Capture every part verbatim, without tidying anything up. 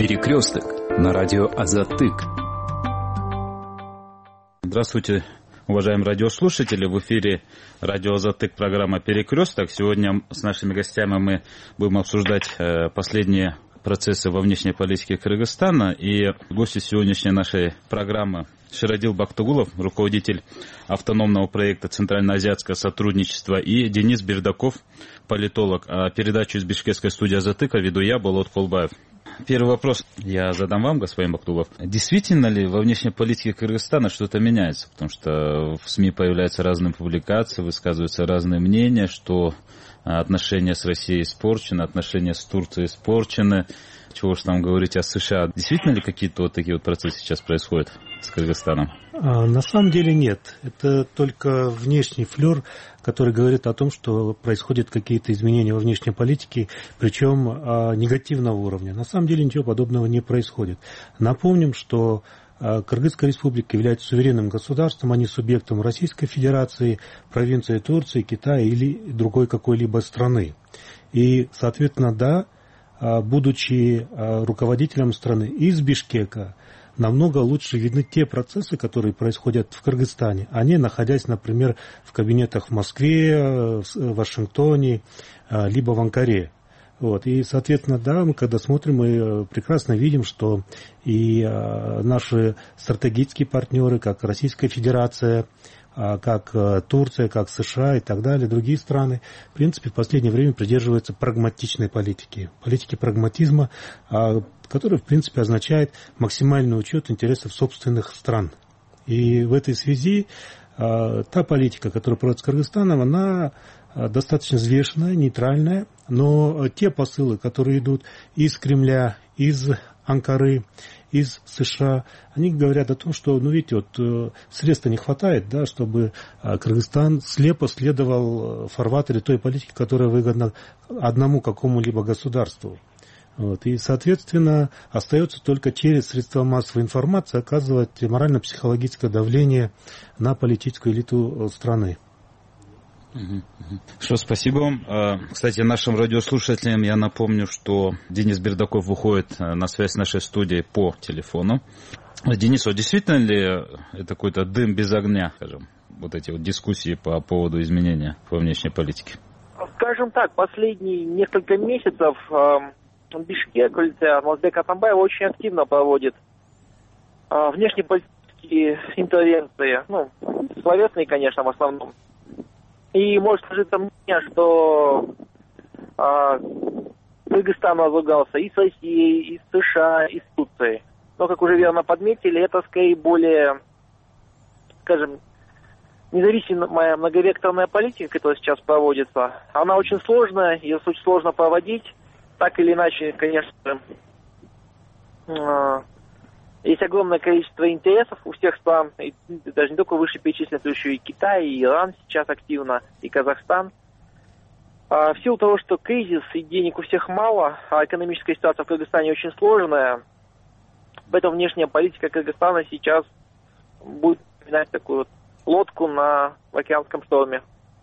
Перекресток на радио Азатык. Здравствуйте, уважаемые радиослушатели. В эфире радио Азатык, программа «Перекресток». Сегодня с нашими гостями мы будем обсуждать последние процессы во внешней политике Кыргызстана. И гости сегодняшней нашей программы Ширадил Бактугулов, руководитель автономного проекта «Центральноазиатское сотрудничество», и Денис Бердаков, политолог. А передачу из бишкекской студии Азатыка веду я, Болот Колбаев. Первый вопрос я задам вам, господин Бактугулов. Действительно ли во внешней политике Кыргызстана что-то меняется? Потому что в СМИ появляются разные публикации, высказываются разные мнения, что отношения с Россией испорчены, отношения с Турцией испорчены. Чего уж там говорить о США. Действительно ли какие-то вот такие вот процессы сейчас происходят с Кыргызстаном? А, на самом деле нет. Это только внешний флер, который говорит о том, что происходят какие-то изменения во внешней политике, причем а, негативного уровня. На самом деле ничего подобного не происходит. Напомним, что а, Кыргызская республика является суверенным государством, а не субъектом Российской Федерации, провинции Турции, Китая или другой какой-либо страны. И, соответственно, да, будучи руководителем страны из Бишкека, намного лучше видны те процессы, которые происходят в Кыргызстане, а не находясь, например, в кабинетах в Москве, в Вашингтоне, либо в Анкаре. Вот. И, соответственно, да, мы когда смотрим, мы прекрасно видим, что и наши стратегические партнеры, как Российская Федерация, как Турция, как США и так далее, другие страны, в принципе, в последнее время придерживаются прагматичной политики. Политики прагматизма, которая, в принципе, означает максимальный учет интересов собственных стран. И в этой связи та политика, которая проводится Кыргызстаном, она достаточно взвешенная, нейтральная, но те посылы, которые идут из Кремля, из Анкары, из США, они говорят о том, что, ну, видите, вот средств не хватает, да, чтобы Кыргызстан слепо следовал в фарватере той политики, которая выгодна одному какому-либо государству. Вот. И, соответственно, остается только через средства массовой информации оказывать морально-психологическое давление на политическую элиту страны. Что, спасибо вам. Кстати, нашим радиослушателям я напомню, что Денис Бердаков выходит на связь с нашей студией по телефону. Денис, вот действительно ли это какой-то дым без огня, скажем, вот эти вот дискуссии по поводу изменения во внешней политике? Скажем так, последние несколько месяцев э, Бишкек, Алмазбек Атамбаев очень активно проводит э, внешнеполитические интервенции, ну, словесные, конечно, в основном. И может сложиться мнение, что а, Кыргызстан разругался и с Россией, и с США, и с Турцией. Но, как уже верно подметили, это скорее более, скажем, независимая многовекторная политика, которая сейчас проводится. Она очень сложная, ее очень сложно проводить. Так или иначе, конечно, а, есть огромное количество интересов у всех стран, и даже не только вышеперечисленных, но еще и Китай, и Иран сейчас активно, и Казахстан. А в силу того, что кризис и денег у всех мало, а экономическая ситуация в Кыргызстане очень сложная, поэтому внешняя политика Кыргызстана сейчас будет напоминать такую вот лодку на океанском шторме.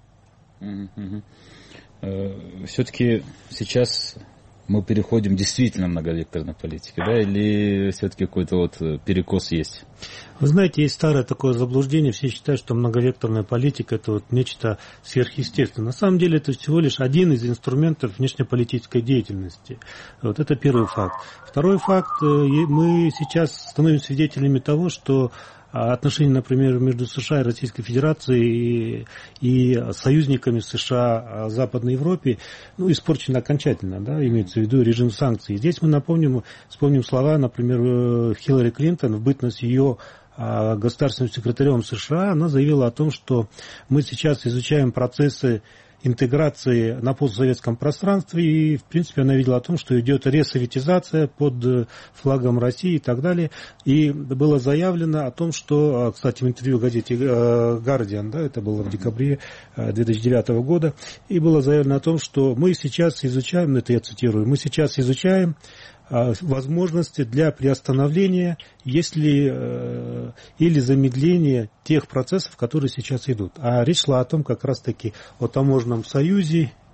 Все-таки сейчас мы переходим действительно в многовекторной политике, да, или все-таки какой-то вот перекос есть? Вы знаете, есть старое такое заблуждение, все считают, что многовекторная политика – это вот нечто сверхъестественное. На самом деле это всего лишь один из инструментов внешнеполитической деятельности. Вот это первый факт. Второй факт, мы сейчас становимся свидетелями того, что отношения, например, между США и Российской Федерацией и, и союзниками США в Западной Европе, ну, испорчены окончательно, да, имеется в виду режим санкций. Здесь мы напомним, вспомним слова, например, Хиллари Клинтон в бытность ее государственным секретарем США. Она заявила о том, что мы сейчас изучаем процессы интеграции на постсоветском пространстве, и, в принципе, она видела о том, что идет ресоветизация под флагом России и так далее. И было заявлено о том, что, кстати, в интервью в газете «Гардиан», да, это было в декабре две тысячи девятого года, и было заявлено о том, что мы сейчас изучаем, это я цитирую, мы сейчас изучаем возможности для приостановления, если, э, или замедления тех процессов, которые сейчас идут. А речь шла о том, как раз-таки о таможенном союзе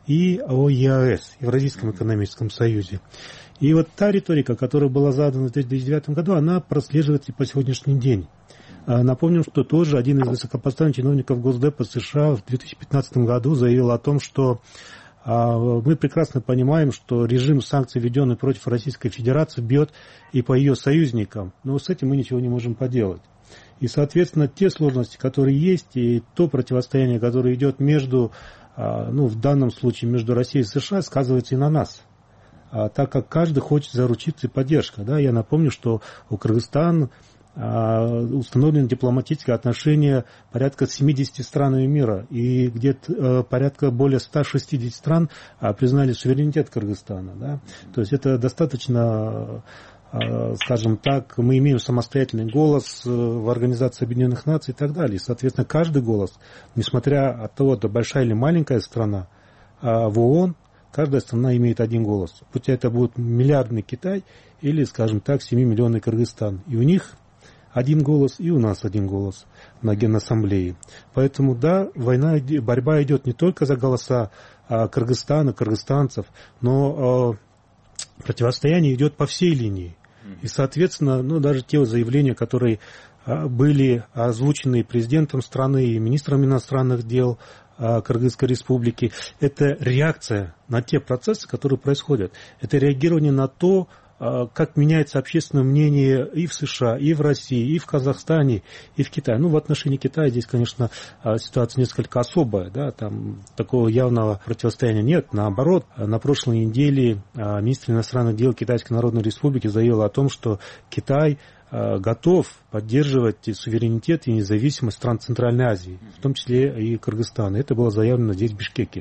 и о ЕАЭС, Евразийском экономическом союзе. И вот та риторика, которая была задана в две тысячи девятом году, она прослеживается и по сегодняшний день. Напомним, что тоже один из высокопоставленных чиновников Госдепа США в две тысячи пятнадцатом году заявил о том, что мы прекрасно понимаем, что режим санкций, введенный против Российской Федерации, бьет и по ее союзникам, но с этим мы ничего не можем поделать. И, соответственно, те сложности, которые есть, и то противостояние, которое идет между, ну, в данном случае между Россией и США, сказывается и на нас. Так как каждый хочет заручиться поддержкой. Да? Я напомню, что у Кыргызстана установлены дипломатические отношения порядка с семидесятью странами мира, и где-то порядка более ста шестидесяти стран признали суверенитет Кыргызстана. Да? То есть это достаточно, скажем так, мы имеем самостоятельный голос в Организации Объединенных Наций и так далее. И, соответственно, каждый голос, несмотря от того, это большая или маленькая страна, в ООН каждая страна имеет один голос. Будь это будет миллиардный Китай или, скажем так, семимиллионный Кыргызстан. И у них один голос, и у нас один голос на Генассамблее. Поэтому, да, война, борьба идет не только за голоса Кыргызстана, кыргызстанцев, но противостояние идет по всей линии. И, соответственно, ну, даже те заявления, которые были озвучены президентом страны и министром иностранных дел Кыргызской республики, это реакция на те процессы, которые происходят. Это реагирование на то, как меняется общественное мнение и в США, и в России, и в Казахстане, и в Китае. Ну, в отношении Китая здесь, конечно, ситуация несколько особая, да, там такого явного противостояния нет. Наоборот, на прошлой неделе министр иностранных дел Китайской Народной Республики заявил о том, что Китай готов поддерживать суверенитет и независимость стран Центральной Азии, в том числе и Кыргызстана. Это было заявлено здесь, в Бишкеке.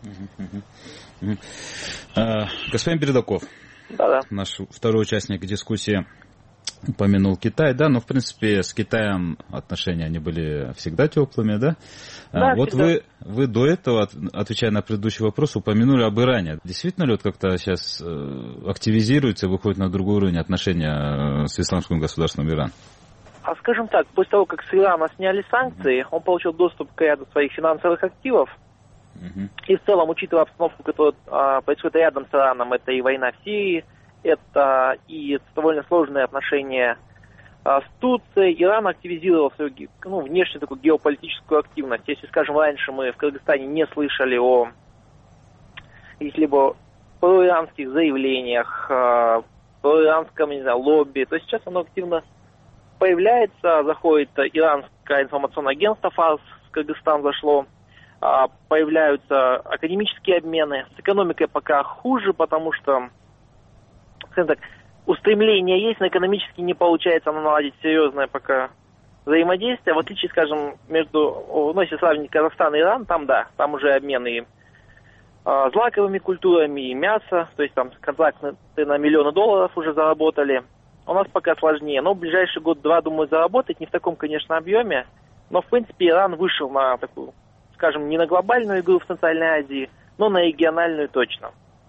Господин Передаков, Да-да. наш второй участник дискуссии упомянул Китай, да, но в принципе с Китаем отношения они были всегда теплыми, да? Да, вот всегда. вы, вы до этого, отвечая на предыдущий вопрос, упомянули об Иране. Действительно ли вот как-то сейчас активизируется, выходит на другой уровень отношения с исламским государством Иран? А скажем так, после того, как с Ирана сняли санкции, он получил доступ к ряду своих финансовых активов. Uh-huh. И в целом, учитывая обстановку, которая а, происходит рядом с Ираном, это и война в Сирии, это и довольно сложные отношения а, с Турцией, Иран активизировал свою, ну, внешнюю такую геополитическую активность. Если, скажем, раньше мы в Кыргызстане не слышали о каких-либо проиранских заявлениях, а, проиранском, не знаю, лобби, то сейчас оно активно появляется, заходит иранское информационное агентство ФАРС, в Кыргызстан зашло, появляются академические обмены. С экономикой пока хуже, потому что, скажем так, устремление есть, но экономически не получается наладить серьезное пока взаимодействие. В отличие, скажем, между, ну, если сравнить Казахстан и Иран, там, да, там уже обмены и а, злаковыми культурами, и мясо, то есть там контракты на миллионы долларов уже заработали. У нас пока сложнее, но в ближайший год-два, думаю, заработать, не в таком, конечно, объеме, но, в принципе, Иран вышел на такую, скажем, не на глобальную игру в Центральной Азии, но на региональную точно.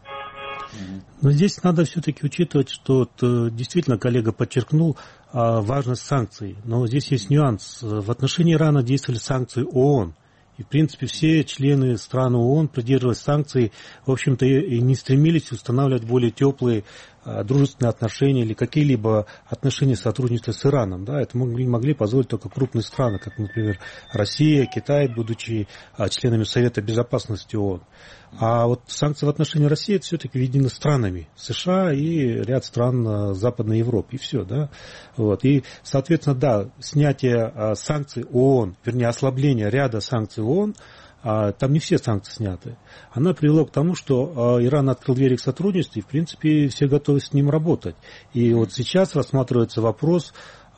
Но здесь надо все-таки учитывать, что действительно коллега подчеркнул важность санкций. Но здесь есть нюанс. В отношении Ирана действовали санкции ООН. И, в принципе, все члены стран ООН, придерживаясь санкций, в общем-то, и не стремились устанавливать более теплые дружественные отношения или какие-либо отношения сотрудничества с Ираном. Да, это могли, могли позволить только крупные страны, как, например, Россия, Китай, будучи членами Совета Безопасности ООН. А вот санкции в отношении России это все-таки введены странами США и ряд стран Западной Европы. И все, да. Вот. И, соответственно, да, снятие санкций ООН, вернее, ослабление ряда санкций ООН, там не все санкции сняты. Она привела к тому, что Иран открыл двери к сотрудничеству, и, в принципе, все готовы с ним работать. И вот сейчас рассматривается вопрос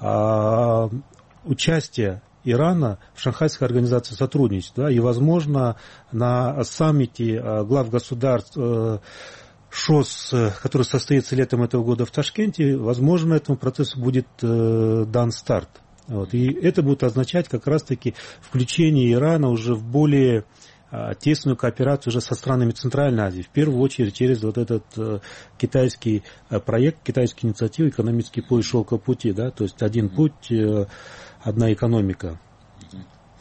участия Ирана в Шанхайской организации сотрудничества. Да, и, возможно, на саммите глав государств ШОС, который состоится летом этого года в Ташкенте, возможно, этому процессу будет дан старт. Вот. И это будет означать как раз-таки включение Ирана уже в более а, тесную кооперацию уже со странами Центральной Азии, в первую очередь через вот этот а, китайский а, проект, китайскую инициативу «Экономический пояс шелкового пути», да, то есть один путь, а, одна экономика.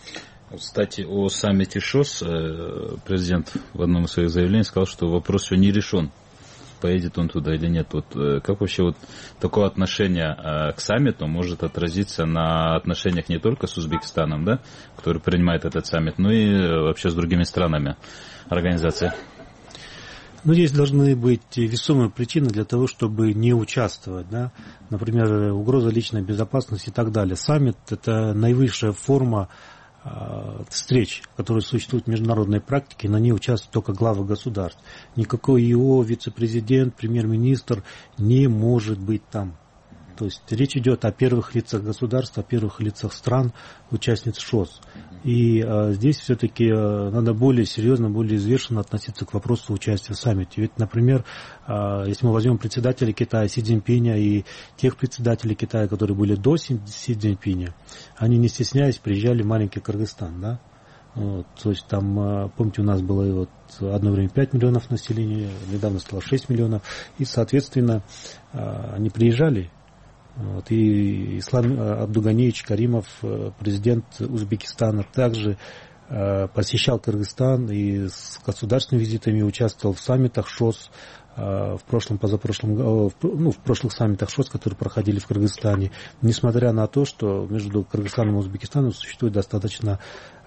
Кстати, о саммите ШОС президент в одном из своих заявлений сказал, что вопрос еще не решен, поедет он туда или нет. Вот как вообще вот такое отношение к саммиту может отразиться на отношениях не только с Узбекистаном, да, который принимает этот саммит, но и вообще с другими странами организации? Ну, здесь должны быть весомые причины для того, чтобы не участвовать, да? Например, угроза личной безопасности и так далее. Саммит – это наивысшая форма встреч, которые существуют в международной практике, на ней участвуют только главы государств. Никакой ИО, вице-президент, премьер-министр не может быть там. То есть речь идет о первых лицах государства, о первых лицах стран, участниц ШОС. И а, здесь все-таки а, надо более серьезно, более взвешенно относиться к вопросу участия в саммите. Ведь, например, а, если мы возьмем председателя Китая Си Цзиньпиня и тех председателей Китая, которые были до Си, Си Цзиньпиня, они, не стесняясь, приезжали в маленький Кыргызстан, да? Вот, то есть там, помните, у нас было вот одно время пять миллионов населения, недавно стало шесть миллионов, и, соответственно, а, они приезжали. Вот, и Ислам Абдуганиевич Каримов, президент Узбекистана, также э, посещал Кыргызстан и с государственными визитами участвовал в саммитах ШОС, э, в прошлом, позапрошлом, э, в, ну, в прошлых саммитах ШОС, которые проходили в Кыргызстане, несмотря на то, что между Кыргызстаном и Узбекистаном существует достаточно,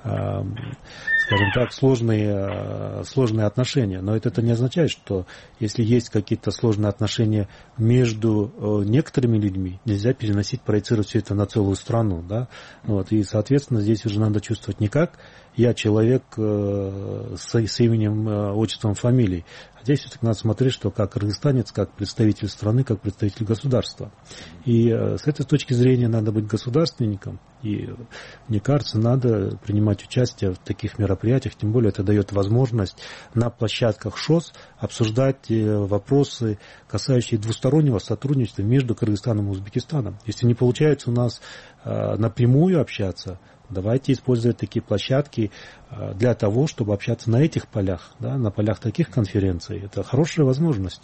скажем так, сложные, сложные отношения. Но это, это не означает, что если есть какие-то сложные отношения между некоторыми людьми, нельзя переносить, проецировать все это на целую страну. Да? Вот. И, соответственно, здесь уже надо чувствовать не как я человек с, с именем, отчеством, фамилией. А здесь все-таки надо смотреть, что как кыргызстанец, как представитель страны, как представитель государства. И с этой точки зрения надо быть государственником. И, мне кажется, надо принимать участие в таких мероприятиях, тем более это дает возможность на площадках ШОС обсуждать вопросы, касающиеся двустороннего сотрудничества между Кыргызстаном и Узбекистаном. Если не получается у нас напрямую общаться, давайте использовать такие площадки для того, чтобы общаться на этих полях, да, на полях таких конференций. Это хорошая возможность.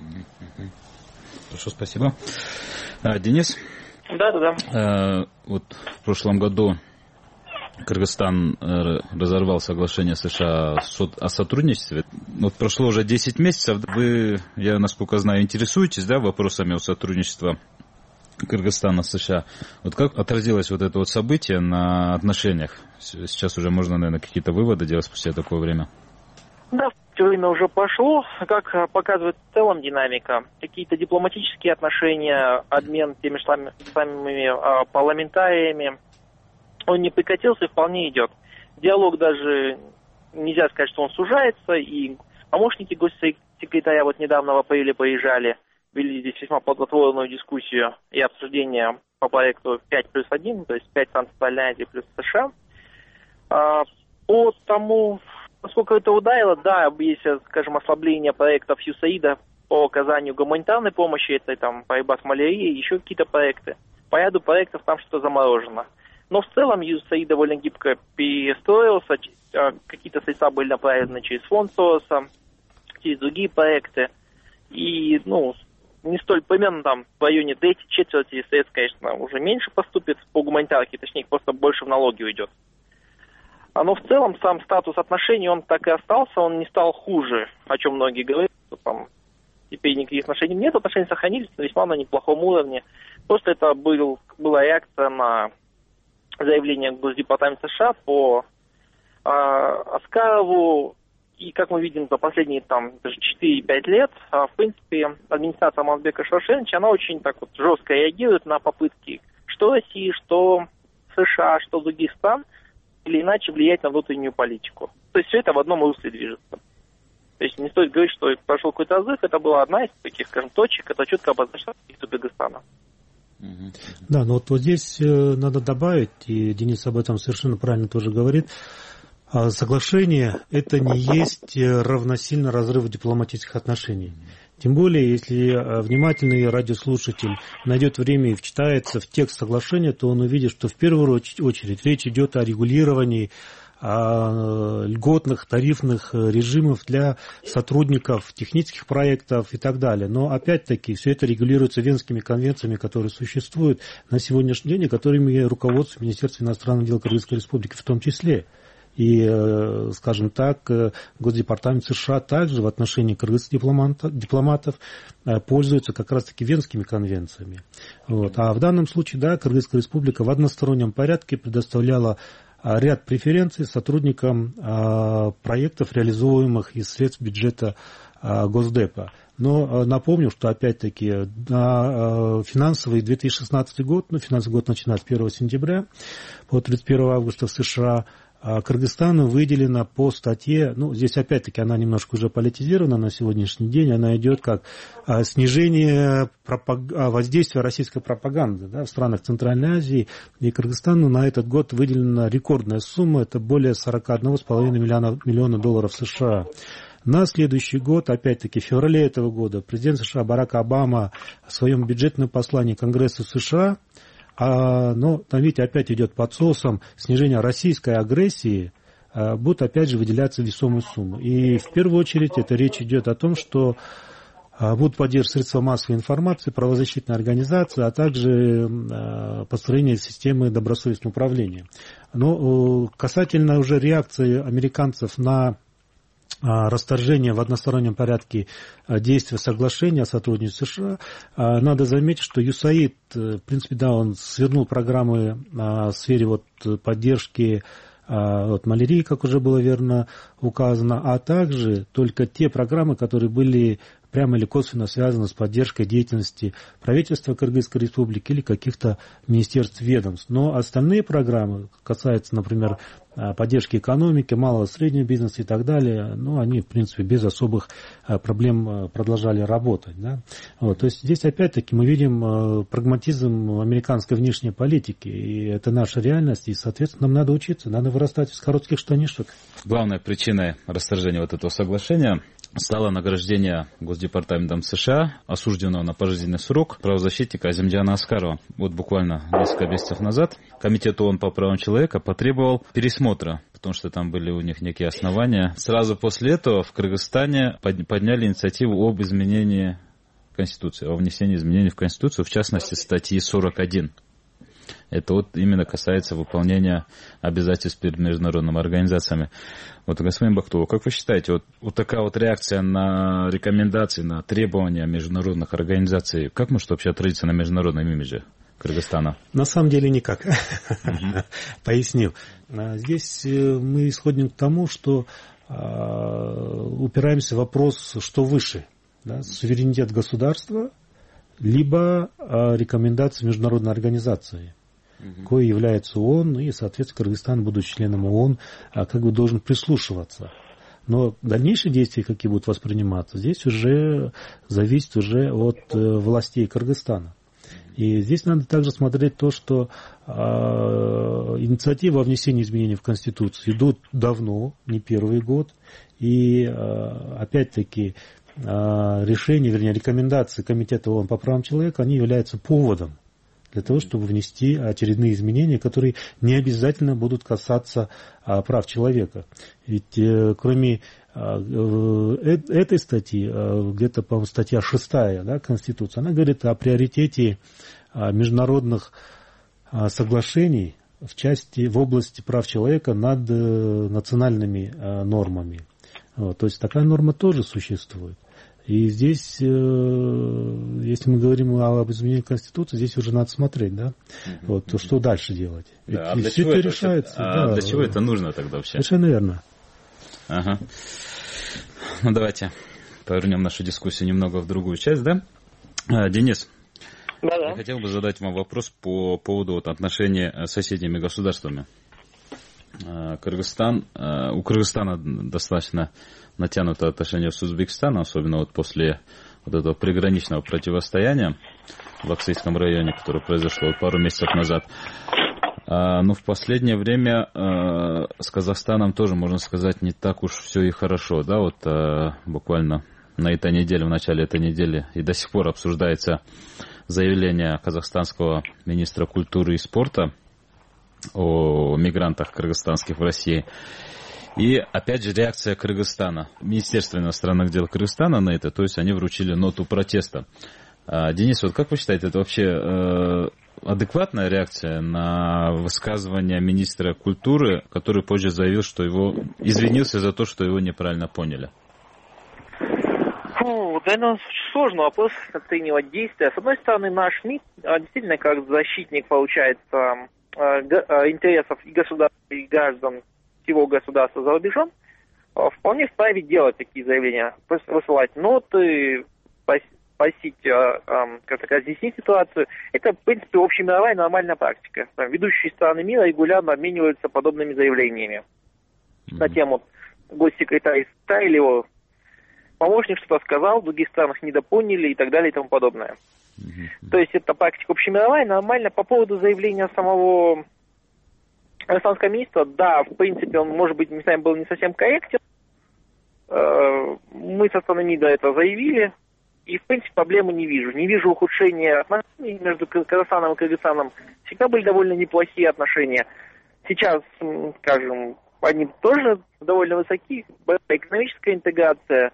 Хорошо, спасибо. А, Денис? Да, да, да. А, вот в прошлом году Кыргызстан разорвал соглашение США о сотрудничестве. Вот прошло уже десять месяцев. Вы, я насколько знаю, интересуетесь, да, вопросами сотрудничества Кыргызстана с США. Вот как отразилось вот это вот событие на отношениях? Сейчас уже можно, наверное, какие-то выводы делать спустя такое время. Да, время уже пошло. Как показывает в целом динамика, какие-то дипломатические отношения, обмен теми же самыми, самыми а, парламентариями, он не прекратился и вполне идет. Диалог даже, нельзя сказать, что он сужается, и помощники госсекретаря вот недавно в апреле поезжали, вели здесь весьма плодотворную дискуссию и обсуждение по проекту пять плюс один, то есть пять стран Центральной Азии плюс США. А, по тому, насколько это ударило, да, есть, скажем, ослабление проектов ЮСАИДа по оказанию гуманитарной помощи, это там борьба с малярией, еще какие-то проекты. По ряду проектов там что-то заморожено. Но в целом ЮСАИД довольно гибко перестроился, какие-то средства были направлены через фонд Сороса, через другие проекты. И, ну, не столь примерно там в районе трети, четверти средств, конечно, уже меньше поступит по гуманитарке, точнее, просто больше в налоги уйдет. Но в целом сам статус отношений, он так и остался, он не стал хуже, о чем многие говорят, что там теперь никаких отношений нет, отношения сохранились на весьма на неплохом уровне. Просто это был, была реакция на заявление Госдепартамента США по э, Аскарову. И, как мы видим, за последние там даже четыре-пять лет, а, в принципе, администрация Алмазбека Шаршеновича, она очень так вот жестко реагирует на попытки что России, что США, что других стран, или иначе влиять на внутреннюю политику. То есть все это в одном русле движется. То есть не стоит говорить, что прошел какой-то разрыв, это была одна из таких, скажем, точек, это четко обозначено в Кыргызстана. Да, но вот, вот здесь надо добавить, и Денис об этом совершенно правильно тоже говорит, соглашение – это не есть равносильно разрыву дипломатических отношений. Тем более, если внимательный радиослушатель найдет время и вчитается в текст соглашения, то он увидит, что в первую очередь речь идет о регулировании льготных тарифных режимов для сотрудников технических проектов и так далее. Но опять-таки все это регулируется Венскими конвенциями, которые существуют на сегодняшний день, и которыми руководствует Министерство иностранных дел Кыргызской Республики в том числе. И, скажем так, Госдепартамент США также в отношении кыргызских дипломатов, дипломатов пользуется как раз-таки Венскими конвенциями. Вот. А в данном случае, да, Кыргызская Республика в одностороннем порядке предоставляла ряд преференций сотрудникам проектов, реализуемых из средств бюджета Госдепа. Но напомню, что опять-таки на финансовый две тысячи шестнадцатый год, ну, финансовый год начинается с первого сентября по тридцать первого августа в США, Кыргызстану выделено по статье, ну, здесь опять-таки она немножко уже политизирована на сегодняшний день, она идет как снижение пропаг... воздействия российской пропаганды, да, в странах Центральной Азии, и Кыргызстану на этот год выделена рекордная сумма, это более сорок один целых пять десятых миллиона, миллиона долларов США. На следующий год, опять-таки в феврале этого года, президент США Барак Обама в своем бюджетном послании Конгрессу США, А, но там, видите, опять идет под соусом снижение российской агрессии, а, будут опять же выделяться весомые суммы. И в первую очередь это речь идет о том, что а, будут поддерживать средства массовой информации, правозащитные организации, а также а, построение системы добросовестного управления. Но а, касательно уже реакции американцев на расторжение в одностороннем порядке действия соглашения о сотрудничестве США, надо заметить, что ю эс эй ай ди, в принципе, да, он свернул программы в сфере вот поддержки от малярии, как уже было верно указано, а также только те программы, которые были прямо или косвенно связаны с поддержкой деятельности правительства Кыргызской Республики или каких-то министерств, ведомств. Но остальные программы, касаются, например, поддержки экономики, малого и среднего бизнеса и так далее, ну, они, в принципе, без особых проблем продолжали работать. Да? Вот, то есть здесь, опять-таки, мы видим прагматизм американской внешней политики, и это наша реальность, и, соответственно, нам надо учиться, надо вырастать из коротких штанишек. Главной причиной расторжения вот этого соглашения стало награждение Госдепартаментом США осужденного на пожизненный срок правозащитника Азимджана Аскарова. Вот буквально несколько месяцев назад Комитет ООН по правам человека потребовал пересмотра, потому что там были у них некие основания. Сразу после этого в Кыргызстане подняли инициативу об изменении Конституции, о внесении изменений в Конституцию, в частности статьи сорок один. Это вот именно касается выполнения обязательств перед международными организациями. Вот, господин Бактулов, как вы считаете, вот, вот такая вот реакция на рекомендации, на требования международных организаций, как может вообще отразиться на международном имидже Кыргызстана? На самом деле никак. Поясню. Здесь мы исходим к тому, что упираемся в вопрос, что выше. Суверенитет государства, либо рекомендации международной организации, uh-huh. кое является ООН, и, соответственно, Кыргызстан, будучи членом ООН, как бы должен прислушиваться. Но дальнейшие действия, какие будут восприниматься, здесь уже зависит уже от властей Кыргызстана. И здесь надо также смотреть то, что э, инициативы о внесении изменений в Конституцию идут давно, не первый год, и э, опять-таки решения, вернее, рекомендации Комитета ООН по правам человека, они являются поводом для того, чтобы внести очередные изменения, которые не обязательно будут касаться а, прав человека. Ведь э, кроме а, э, этой статьи, а, где-то, по-моему, статья шестая, да, Конституции, она говорит о приоритете а, международных а, соглашений в части, в области прав человека над а, национальными а, нормами. Вот, то есть такая норма тоже существует. И здесь, э, если мы говорим об изменении Конституции, здесь уже надо смотреть, да, mm-hmm. вот, то что дальше делать. Да, а для чего это решается? А да, для чего это нужно тогда вообще? Совершенно верно. Ага. Ну, давайте повернем нашу дискуссию немного в другую часть, да? А, Денис, да-да. Я хотел бы задать вам вопрос по поводу вот, отношений с соседними государствами. Кыргызстан, у Кыргызстана достаточно натянутое отношение с Узбекистаном, особенно вот после вот этого приграничного противостояния в Аксайском районе, которое произошло вот пару месяцев назад. Но в последнее время с Казахстаном тоже, можно сказать, не так уж все и хорошо. Да? Вот буквально на этой неделе, в начале этой недели и до сих пор обсуждается заявление казахстанского министра культуры и спорта о мигрантах кыргызстанских в России. И, опять же, реакция Кыргызстана. Министерство иностранных дел Кыргызстана на это, то есть они вручили ноту протеста. Денис, вот как вы считаете, это вообще адекватная реакция на высказывание министра культуры, который позже заявил, что его извинился за то, что его неправильно поняли? Фу, наверное, сложный вопрос оценивать действия. С одной стороны, наш МИД действительно как защитник, получается, интересов и государства, и граждан всего государства за рубежом, вполне вправе делать такие заявления, высылать ноты, просить, как так, разъяснить ситуацию. Это, в принципе, общемировая нормальная практика. Там, ведущие страны мира регулярно обмениваются подобными заявлениями mm-hmm. на тему госсекретаря США или его помощник что-то сказал, в других странах недопоняли и так далее и тому подобное. Mm-hmm. То есть это практика общемировая, нормально. По поводу заявления самого иностранного министра, да, в принципе, он, может быть, местами был не совсем корректен. Мы со стороны МИДа это заявили. И, в принципе, проблемы не вижу. Не вижу ухудшения отношений между Казахстаном и Кыргызстаном. Всегда были довольно неплохие отношения. Сейчас, скажем, они тоже довольно высоки. Экономическая интеграция,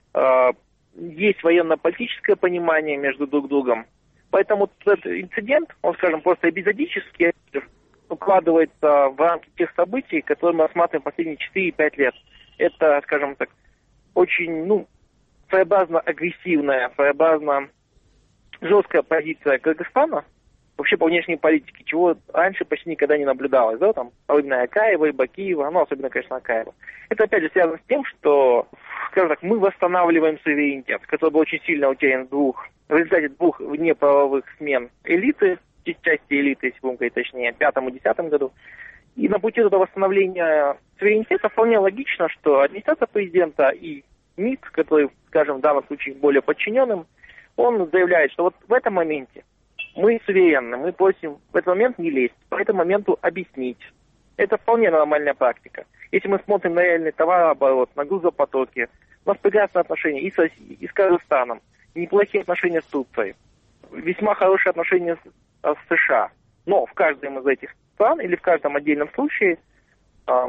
есть военно-политическое понимание между друг другом. Поэтому этот инцидент, он, скажем, просто эпизодически укладывается в рамки тех событий, которые мы рассматриваем последние четыре-пять лет. Это, скажем так, очень, ну, своеобразно агрессивная, своеобразно жесткая позиция Кыргызстана вообще по внешней политике, чего раньше почти никогда не наблюдалось, да, там, особенно Акаева и Бакиева, ну, особенно, конечно, Акаева. Это, опять же, связано с тем, что, скажем так, мы восстанавливаем суверенитет, который был очень сильно утерян в двух, в результате двух внеправовых смен элиты, части элиты, если будем говорить точнее, в пятом и десятом году. И на пути этого восстановления суверенитета вполне логично, что администрация президента и МИД, который, скажем, в данном случае более подчиненным, он заявляет, что вот в этом моменте мы суверенны, мы просим в этот момент не лезть, по этому моменту объяснить. Это вполне нормальная практика. Если мы смотрим на реальный товарооборот, на грузопотоки, у нас прекрасные отношения и с Россией, и с Казахстаном, неплохие отношения с Турцией, весьма хорошие отношения с, с США. Но в каждом из этих стран или в каждом отдельном случае э,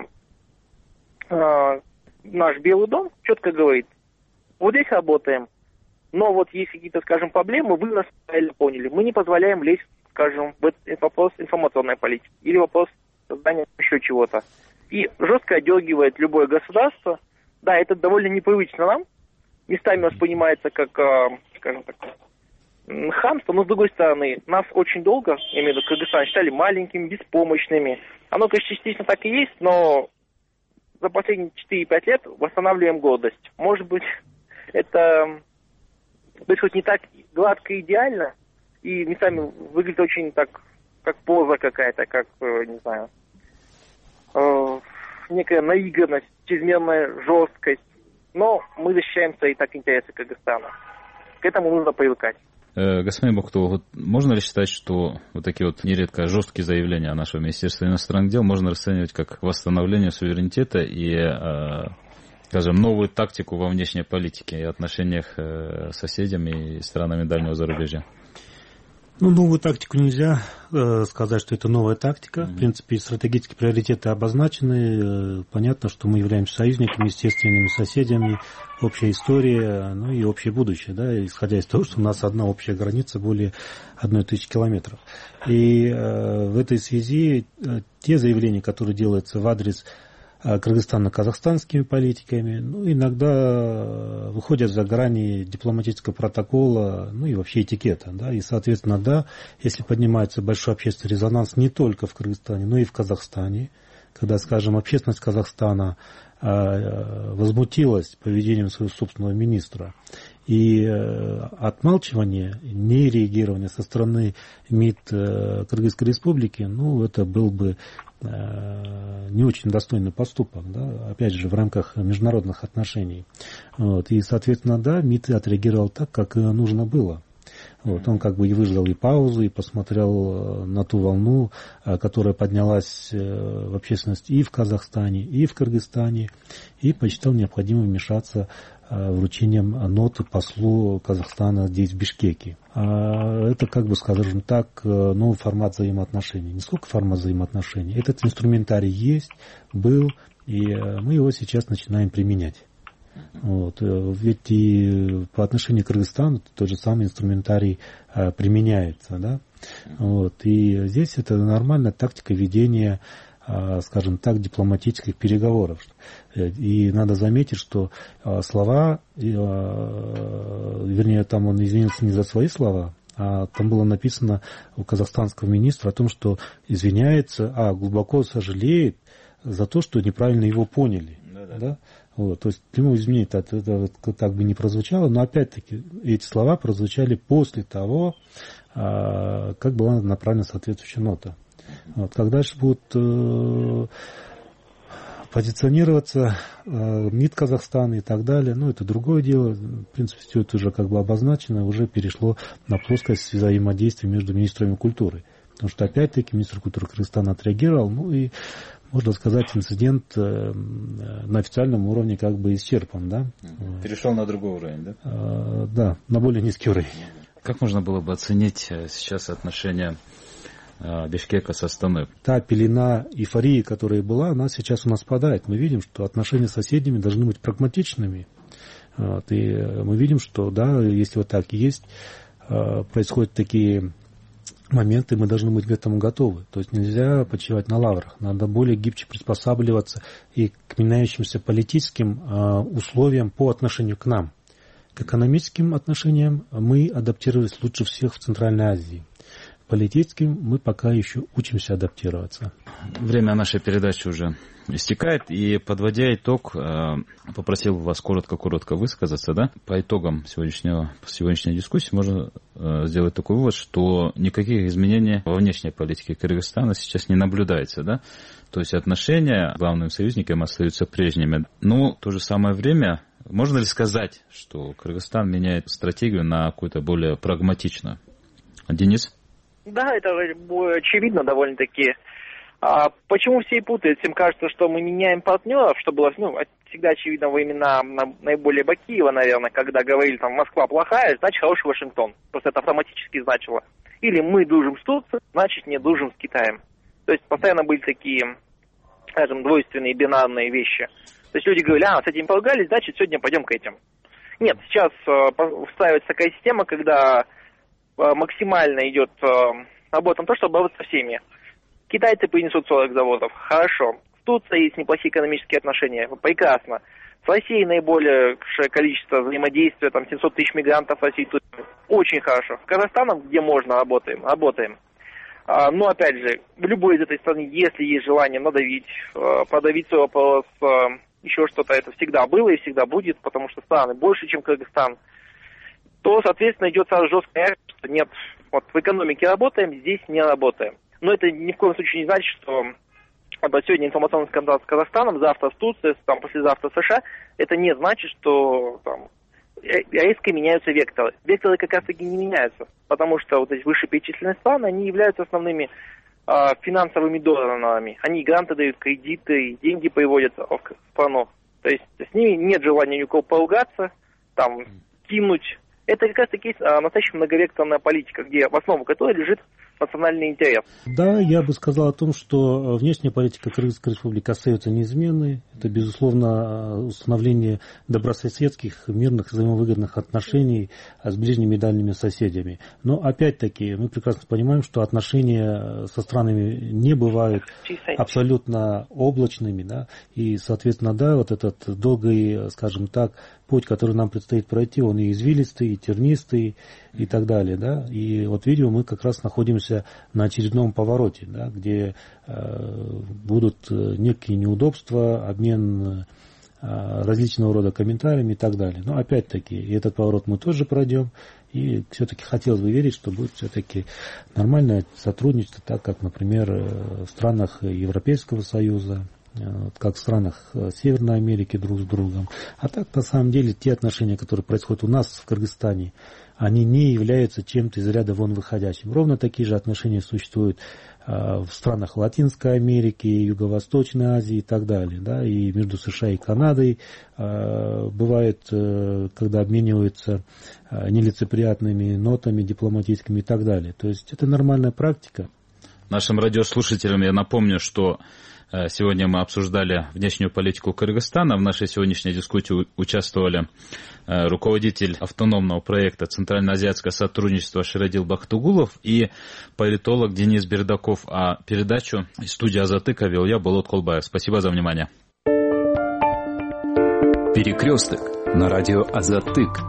э, наш Белый дом четко говорит, вот здесь работаем, но вот есть какие-то, скажем, проблемы, вы нас правильно поняли. Мы не позволяем лезть, скажем, в этот вопрос информационной политики или вопрос создания еще чего-то. И жестко одергивает любое государство. Да, это довольно непривычно нам. Местами воспринимается как, скажем так, хамство, но с другой стороны, нас очень долго, я имею в виду Кыргызстан, считали маленькими, беспомощными. Оно, конечно, частично так и есть, но за последние четыре-пять лет восстанавливаем гордость. Может быть, это происходит не так гладко и идеально, и местами выглядит очень так, как поза какая-то, как, не знаю, э, некая наигранность, чрезмерная жесткость. Но мы защищаем свои так интересы Кыргызстана. К этому нужно привыкать. Господин Бактулов, вот можно ли считать, что вот такие вот нередко жесткие заявления нашего Министерства иностранных дел можно расценивать как восстановление суверенитета и, скажем, новую тактику во внешней политике и отношениях с соседями и странами дальнего зарубежья? Ну, новую тактику нельзя э, сказать, что это новая тактика. Mm-hmm. В принципе, стратегические приоритеты обозначены. Э, понятно, что мы являемся союзниками, естественными соседями, общая история, ну и общее будущее, да, исходя из того, что у нас одна общая граница более одной тысячи километров. И э, в этой связи э, те заявления, которые делаются в адрес кыргызстано-казахстанскими политиками, ну, иногда выходят за грани дипломатического протокола, ну и вообще этикета, да, и, соответственно, да, если поднимается большой общественный резонанс не только в Кыргызстане, но и в Казахстане, когда, скажем, общественность Казахстана возмутилась поведением своего собственного министра, и отмалчивание, нереагирование со стороны МИД Кыргызской Республики, ну, это был бы не очень достойный поступок, да, опять же, в рамках международных отношений. Вот. И, соответственно, да, МИД отреагировал так, как нужно было. Вот, он как бы и выждал и паузу, и посмотрел на ту волну, которая поднялась в общественности и в Казахстане, и в Кыргызстане, и посчитал необходимым вмешаться вручением ноты послу Казахстана здесь, в Бишкеке. Это, как бы, скажем так, новый формат взаимоотношений. Не сколько формат взаимоотношений. Этот инструментарий есть, был, и мы его сейчас начинаем применять. Вот. Ведь и по отношению к Кыргызстану тот же самый инструментарий применяется. Да? Вот. И здесь это нормальная тактика ведения, скажем так, дипломатических переговоров. И надо заметить, что слова, вернее, там он извинился не за свои слова, а там было написано у казахстанского министра о том, что извиняется, а глубоко сожалеет за то, что неправильно его поняли. Да-да. Да? Вот, то есть прямого изменения это, это, это так бы не прозвучало, но опять-таки эти слова прозвучали после того, как была направлена соответствующая нота. Вот, как дальше будут э, позиционироваться э, МИД Казахстана и так далее, ну, это другое дело. В принципе, все это уже как бы обозначено, уже перешло на плоскость взаимодействия между министрами культуры. Потому что, опять-таки, министр культуры Кыргызстана отреагировал, ну, и, можно сказать, инцидент э, на официальном уровне как бы исчерпан, да. Перешел на другой уровень, да? Э, да, на более низкий уровень. Как можно было бы оценить сейчас отношения Бишкека со Астаной? Та пелена эйфории, которая была, она сейчас у нас спадает. Мы видим, что отношения с соседями должны быть прагматичными. Вот, и мы видим, что, да, если вот так и есть, происходят такие моменты, мы должны быть к этому готовы. То есть нельзя почивать на лаврах. Надо более гибче приспосабливаться и к меняющимся политическим условиям по отношению к нам. К экономическим отношениям мы адаптировались лучше всех в Центральной Азии. Политическим мы пока еще учимся адаптироваться. Время нашей передачи уже истекает, и, подводя итог, попросил вас коротко-коротко высказаться, да? По итогам сегодняшнего, сегодняшней дискуссии можно сделать такой вывод, что никаких изменений во внешней политике Кыргызстана сейчас не наблюдается, да? То есть отношения с главным союзником остаются прежними. Но в то же самое время, можно ли сказать, что Кыргызстан меняет стратегию на какую-то более прагматичную? Денис? Да, это очевидно довольно-таки. А почему все и путают? Всем кажется, что мы меняем партнеров, что было, ну, всегда очевидно во времена наиболее Бакиева, наверное, когда говорили, там, Москва плохая, значит, хороший Вашингтон. Просто это автоматически значило. Или мы дружим с Турцией, значит, не дружим с Китаем. То есть постоянно были такие, скажем, двойственные, бинарные вещи. То есть люди говорили, а, с этим поругались, значит, сегодня пойдем к этим. Нет, сейчас встраивается такая система, когда максимально идет э, работа на то, чтобы бороться со всеми. Китайцы принесут сорок заводов. Хорошо. С Турцией есть неплохие экономические отношения. Прекрасно. С Россией наибольшее количество взаимодействия, там семьсот тысяч мигрантов в России. Очень хорошо. С Казахстаном, где можно, работаем. Работаем. А, но, опять же, в любой из этой страны, если есть желание надавить, э, продавить свой вопрос, э, еще что-то, это всегда было и всегда будет, потому что страны больше, чем Кыргызстан, то, соответственно, идет сразу жесткая реакция, что нет, вот в экономике работаем, здесь не работаем. Но это ни в коем случае не значит, что сегодня информационный скандал с Казахстаном, завтра с Турцией, там, послезавтра с США, это не значит, что там, резко меняются векторы. Векторы как раз-таки не меняются, потому что вот эти вышеперечисленные страны, они являются основными э, финансовыми донорами. Они гранты дают, кредиты, деньги приводятся в страну. То есть с ними нет желания ни у кого поругаться, там, кинуть. Это как раз таки настоящая многовекторная политика, где в основу которой лежит национальный интерес. Да, я бы сказал о том, что внешняя политика Кыргызской республики остается неизменной. Это, безусловно, установление добрососедских, мирных, взаимовыгодных отношений с ближними и дальними соседями. Но, опять-таки, мы прекрасно понимаем, что отношения со странами не бывают абсолютно облачными. Да? И, соответственно, да, вот этот долгий, скажем так, путь, который нам предстоит пройти, он и извилистый, и тернистый, и так далее. Да? И вот, видимо, мы как раз находимся на очередном повороте, да, где э, будут некие неудобства, обмен э, различного рода комментариями и так далее. Но опять-таки, этот поворот мы тоже пройдем, и все-таки хотелось бы верить, что будет все-таки нормальное сотрудничество, так как, например, в странах Европейского Союза, как в странах Северной Америки друг с другом. А так, на самом деле, те отношения, которые происходят у нас в Кыргызстане, они не являются чем-то из ряда вон выходящим. Ровно такие же отношения существуют в странах Латинской Америки, Юго-Восточной Азии и так далее. Да, и между США и Канадой бывает, когда обмениваются нелицеприятными нотами дипломатическими и так далее. То есть это нормальная практика. Нашим радиослушателям я напомню, что сегодня мы обсуждали внешнюю политику Кыргызстана. В нашей сегодняшней дискуссии участвовали руководитель автономного проекта Центральноазиатское сотрудничество Ширадил Бахтугулов и политолог Денис Бердаков. А передачу из студии Азатыка вел я, Болот Колбаев. Спасибо за внимание. Перекресток на радио Азатык.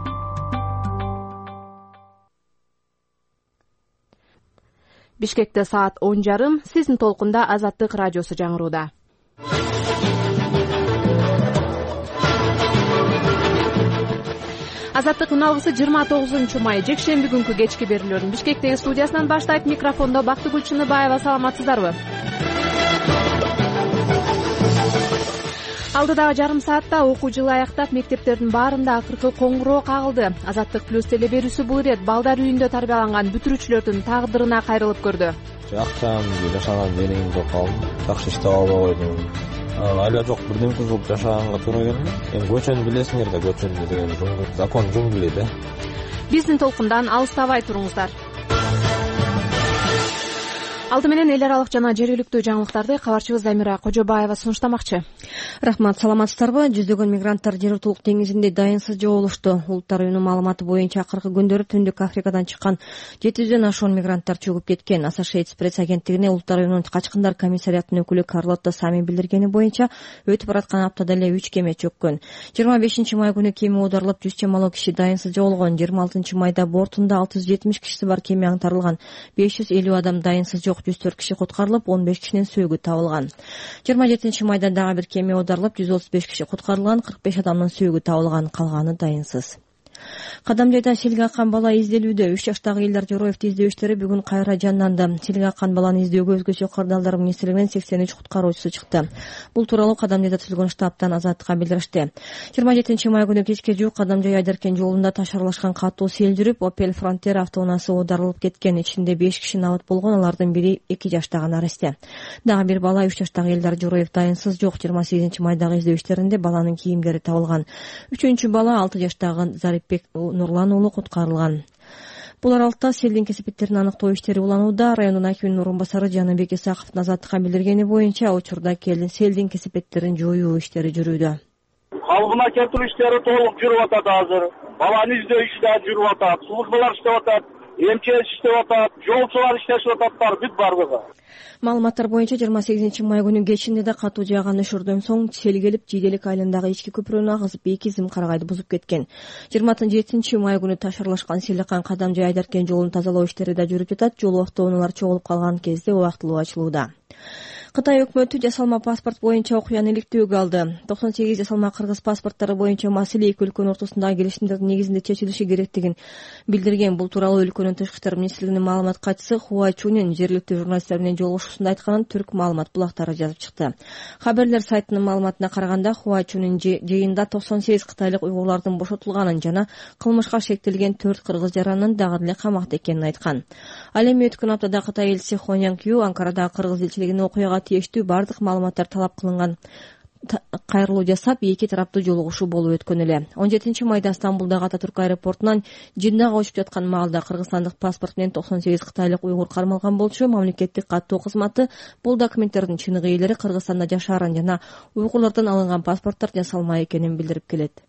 Бишкекте саат он жарым, сиздин толкунда Азаттык радиосу жаңырууда. Азаттык үналгысы жыйырма тогузунчу май жекшемби күнкү кечки берүүлөрүн Бишкектеги студиясынан баштайт. Микрофондо Бактыгүл Чыныбаева. Саламатсыздарбы? Алдыдагы жарым саатта окуу жылы аяктап, мектептердин баарында акыркы коңгуроо кагылды. Азаттык плюс теле берүүсү бул ирет балдар үйүндө тарбияланган бүтүрүүчүлөрдүн тагдырына кайрылып көрдү. Жакчам жашаган жеримде калдым. Жакшы иштеп албай койдум. Айла жок, бирдемке кылып жашаганга туура келди. Эми көчөнү билесиңер да, көчөнү деген закон жунгуле да. Биздин толкундан алыстабай туруңуздар. Алды менен эл аралык жана жергиликтүү жаңылыктарды кабарчыбыз Замира Кожобаева сунуштамакчы. Рахмат, саламатсыздарбы? Жүздөгөн мигранттар Жер утулук деңизинде дайынсыз жоголушту. Улуттар уюмунун маалыматы боюнча акыркы күндөрү Түндүк Африкадан чыккан жети жүздөн ашуун мигранттар чөгүп кеткен. Associated Press агенттигине Улуттар уюмунун качкындар комиссариятынын өкүлү Карлотта Сами билдиргени боюнча өтүп бараткан аптада эле үч кеме чөккөн. жыйырма бешинчи май күнү кеме оодарылып, жүз чамалуу киши дайынсыз жоголгон. жыйырма алтынчы майда бортунда алты жүз жетимиш кишиси бар кеме аңтарылган. беш жүз элүү адам дайынсыз жок, жүз төрт киши куткарылып, он беш кишинин сөөгү табылган. жыйырма жетинчи майда дагы бир кеме оодарылып, жүз отуз беш киши куткарылган, кырк беш адамдын сөөгү табылган, калганы дайынсыз. Кадамжайда селге аккан бала изделүүдө. үч жаштагы Илдар Жороевди издөө иштери бүгүн кайра жанданды. Селге аккан баланы издөөгө өзгөчө кырдаалдар министрлигинин сексен үч куткаруучусу чыкты. Бул тууралуу Кадамжайда түзүлгөн штабтан Азаттыкка билдиришти. жыйырма жетинчи май күнү кечке жуук Кадамжай Айдаркен жолунда таш аралашкан катуу сел жүрүп, Opel Frontera автоунаасы оодарылып кеткен. Ичинде беш киши набыт болгон, алардын бири эки жаштагы Наресте. Дагы бир бала үч жаштагы Илдар Жороев дайынсыз жок. жыйырма сегизинчи майдагы издөө иштеринде баланын кийимдери табылган. Үчүнчү бала алты жаштагы Зарипбек Нурлан уулу куткарылган. Бул аралыкта селдин кесепеттерин аныктоо иштери уланууда. Райондун акиминин орун басары Жаныбек Исаковдун Азаттыкка билдиргени боюнча учурда селдин кесепеттерин жоюу иштери жүрүүдө. Калыбына келтирүү иштери толук жүрүп атат азыр. Баланы издөө иши да жүрүп атат. Службалар иштеп атат, эмчес иштеп атат, жолчулар иштешип ататтар, бүт бардыгы. Маалыматтар боюнча жыйырма сегизинчи май күнү кечинде да катуу жааган өшөрдөн соң сел келип, Жиделик айылындагы ички көпүрөнү агызып, эки зым-карагайды бузуп кеткен. жыйырма жетинчи май күнү таш аралашкан сел аккан Кадамжай Айдаркен жолун тазалоо иштери да жүрүп жатат. Жол автоунаалар чогулуп калган кезде убактылуу ачылууда. Кытай өкмөтү жасалма паспорт боюнча окуяны иликтөөгө алды. токсон сегиз жасалма кыргыз паспорттары боюнча маселе эки өлкөнүн ортосундагы келишимдердин негизинде чечилиши керектигин билдирген. Бул тууралуу өлкөнүн тышкы иштер министрлигинин маалымат катчысы Хуа Чунин жергиликтүү журналисттер менен жолугушуусунда айтканын түрк маалымат булактары жазып чыкты. Хаберлер сайтынын маалыматына караганда, Хуа Чунин жыйында токсон сегиз кытайлык уйгурлардын бошотулганын жана кылмышка шектелген төрт кыргыз жаранынын дагы эле камакта экенин айткан. Ал эми өткөн аптада Кытай элчиси Хон Янкю Анкарадагы кыргыз элчилигине окуяга тиештүү бардык маалыматтар талап кылынган кайрылуу жасап, эки тараптуу жолугушуу болуп өткөн эле. он жетинчи майда Стамбулдагы Ататүрк аэропортунан Жиддага учуп жаткан маалда кыргызстандык паспорт менен токсон сегиз кытайлык уйгур кармалган болчу. Мамлекеттик каттоо кызматы бул документтердин чыныгы ээлери Кыргызстанда жашаарын жана уйгурлардан алынган паспорттор жасалма экенин билдирип келет.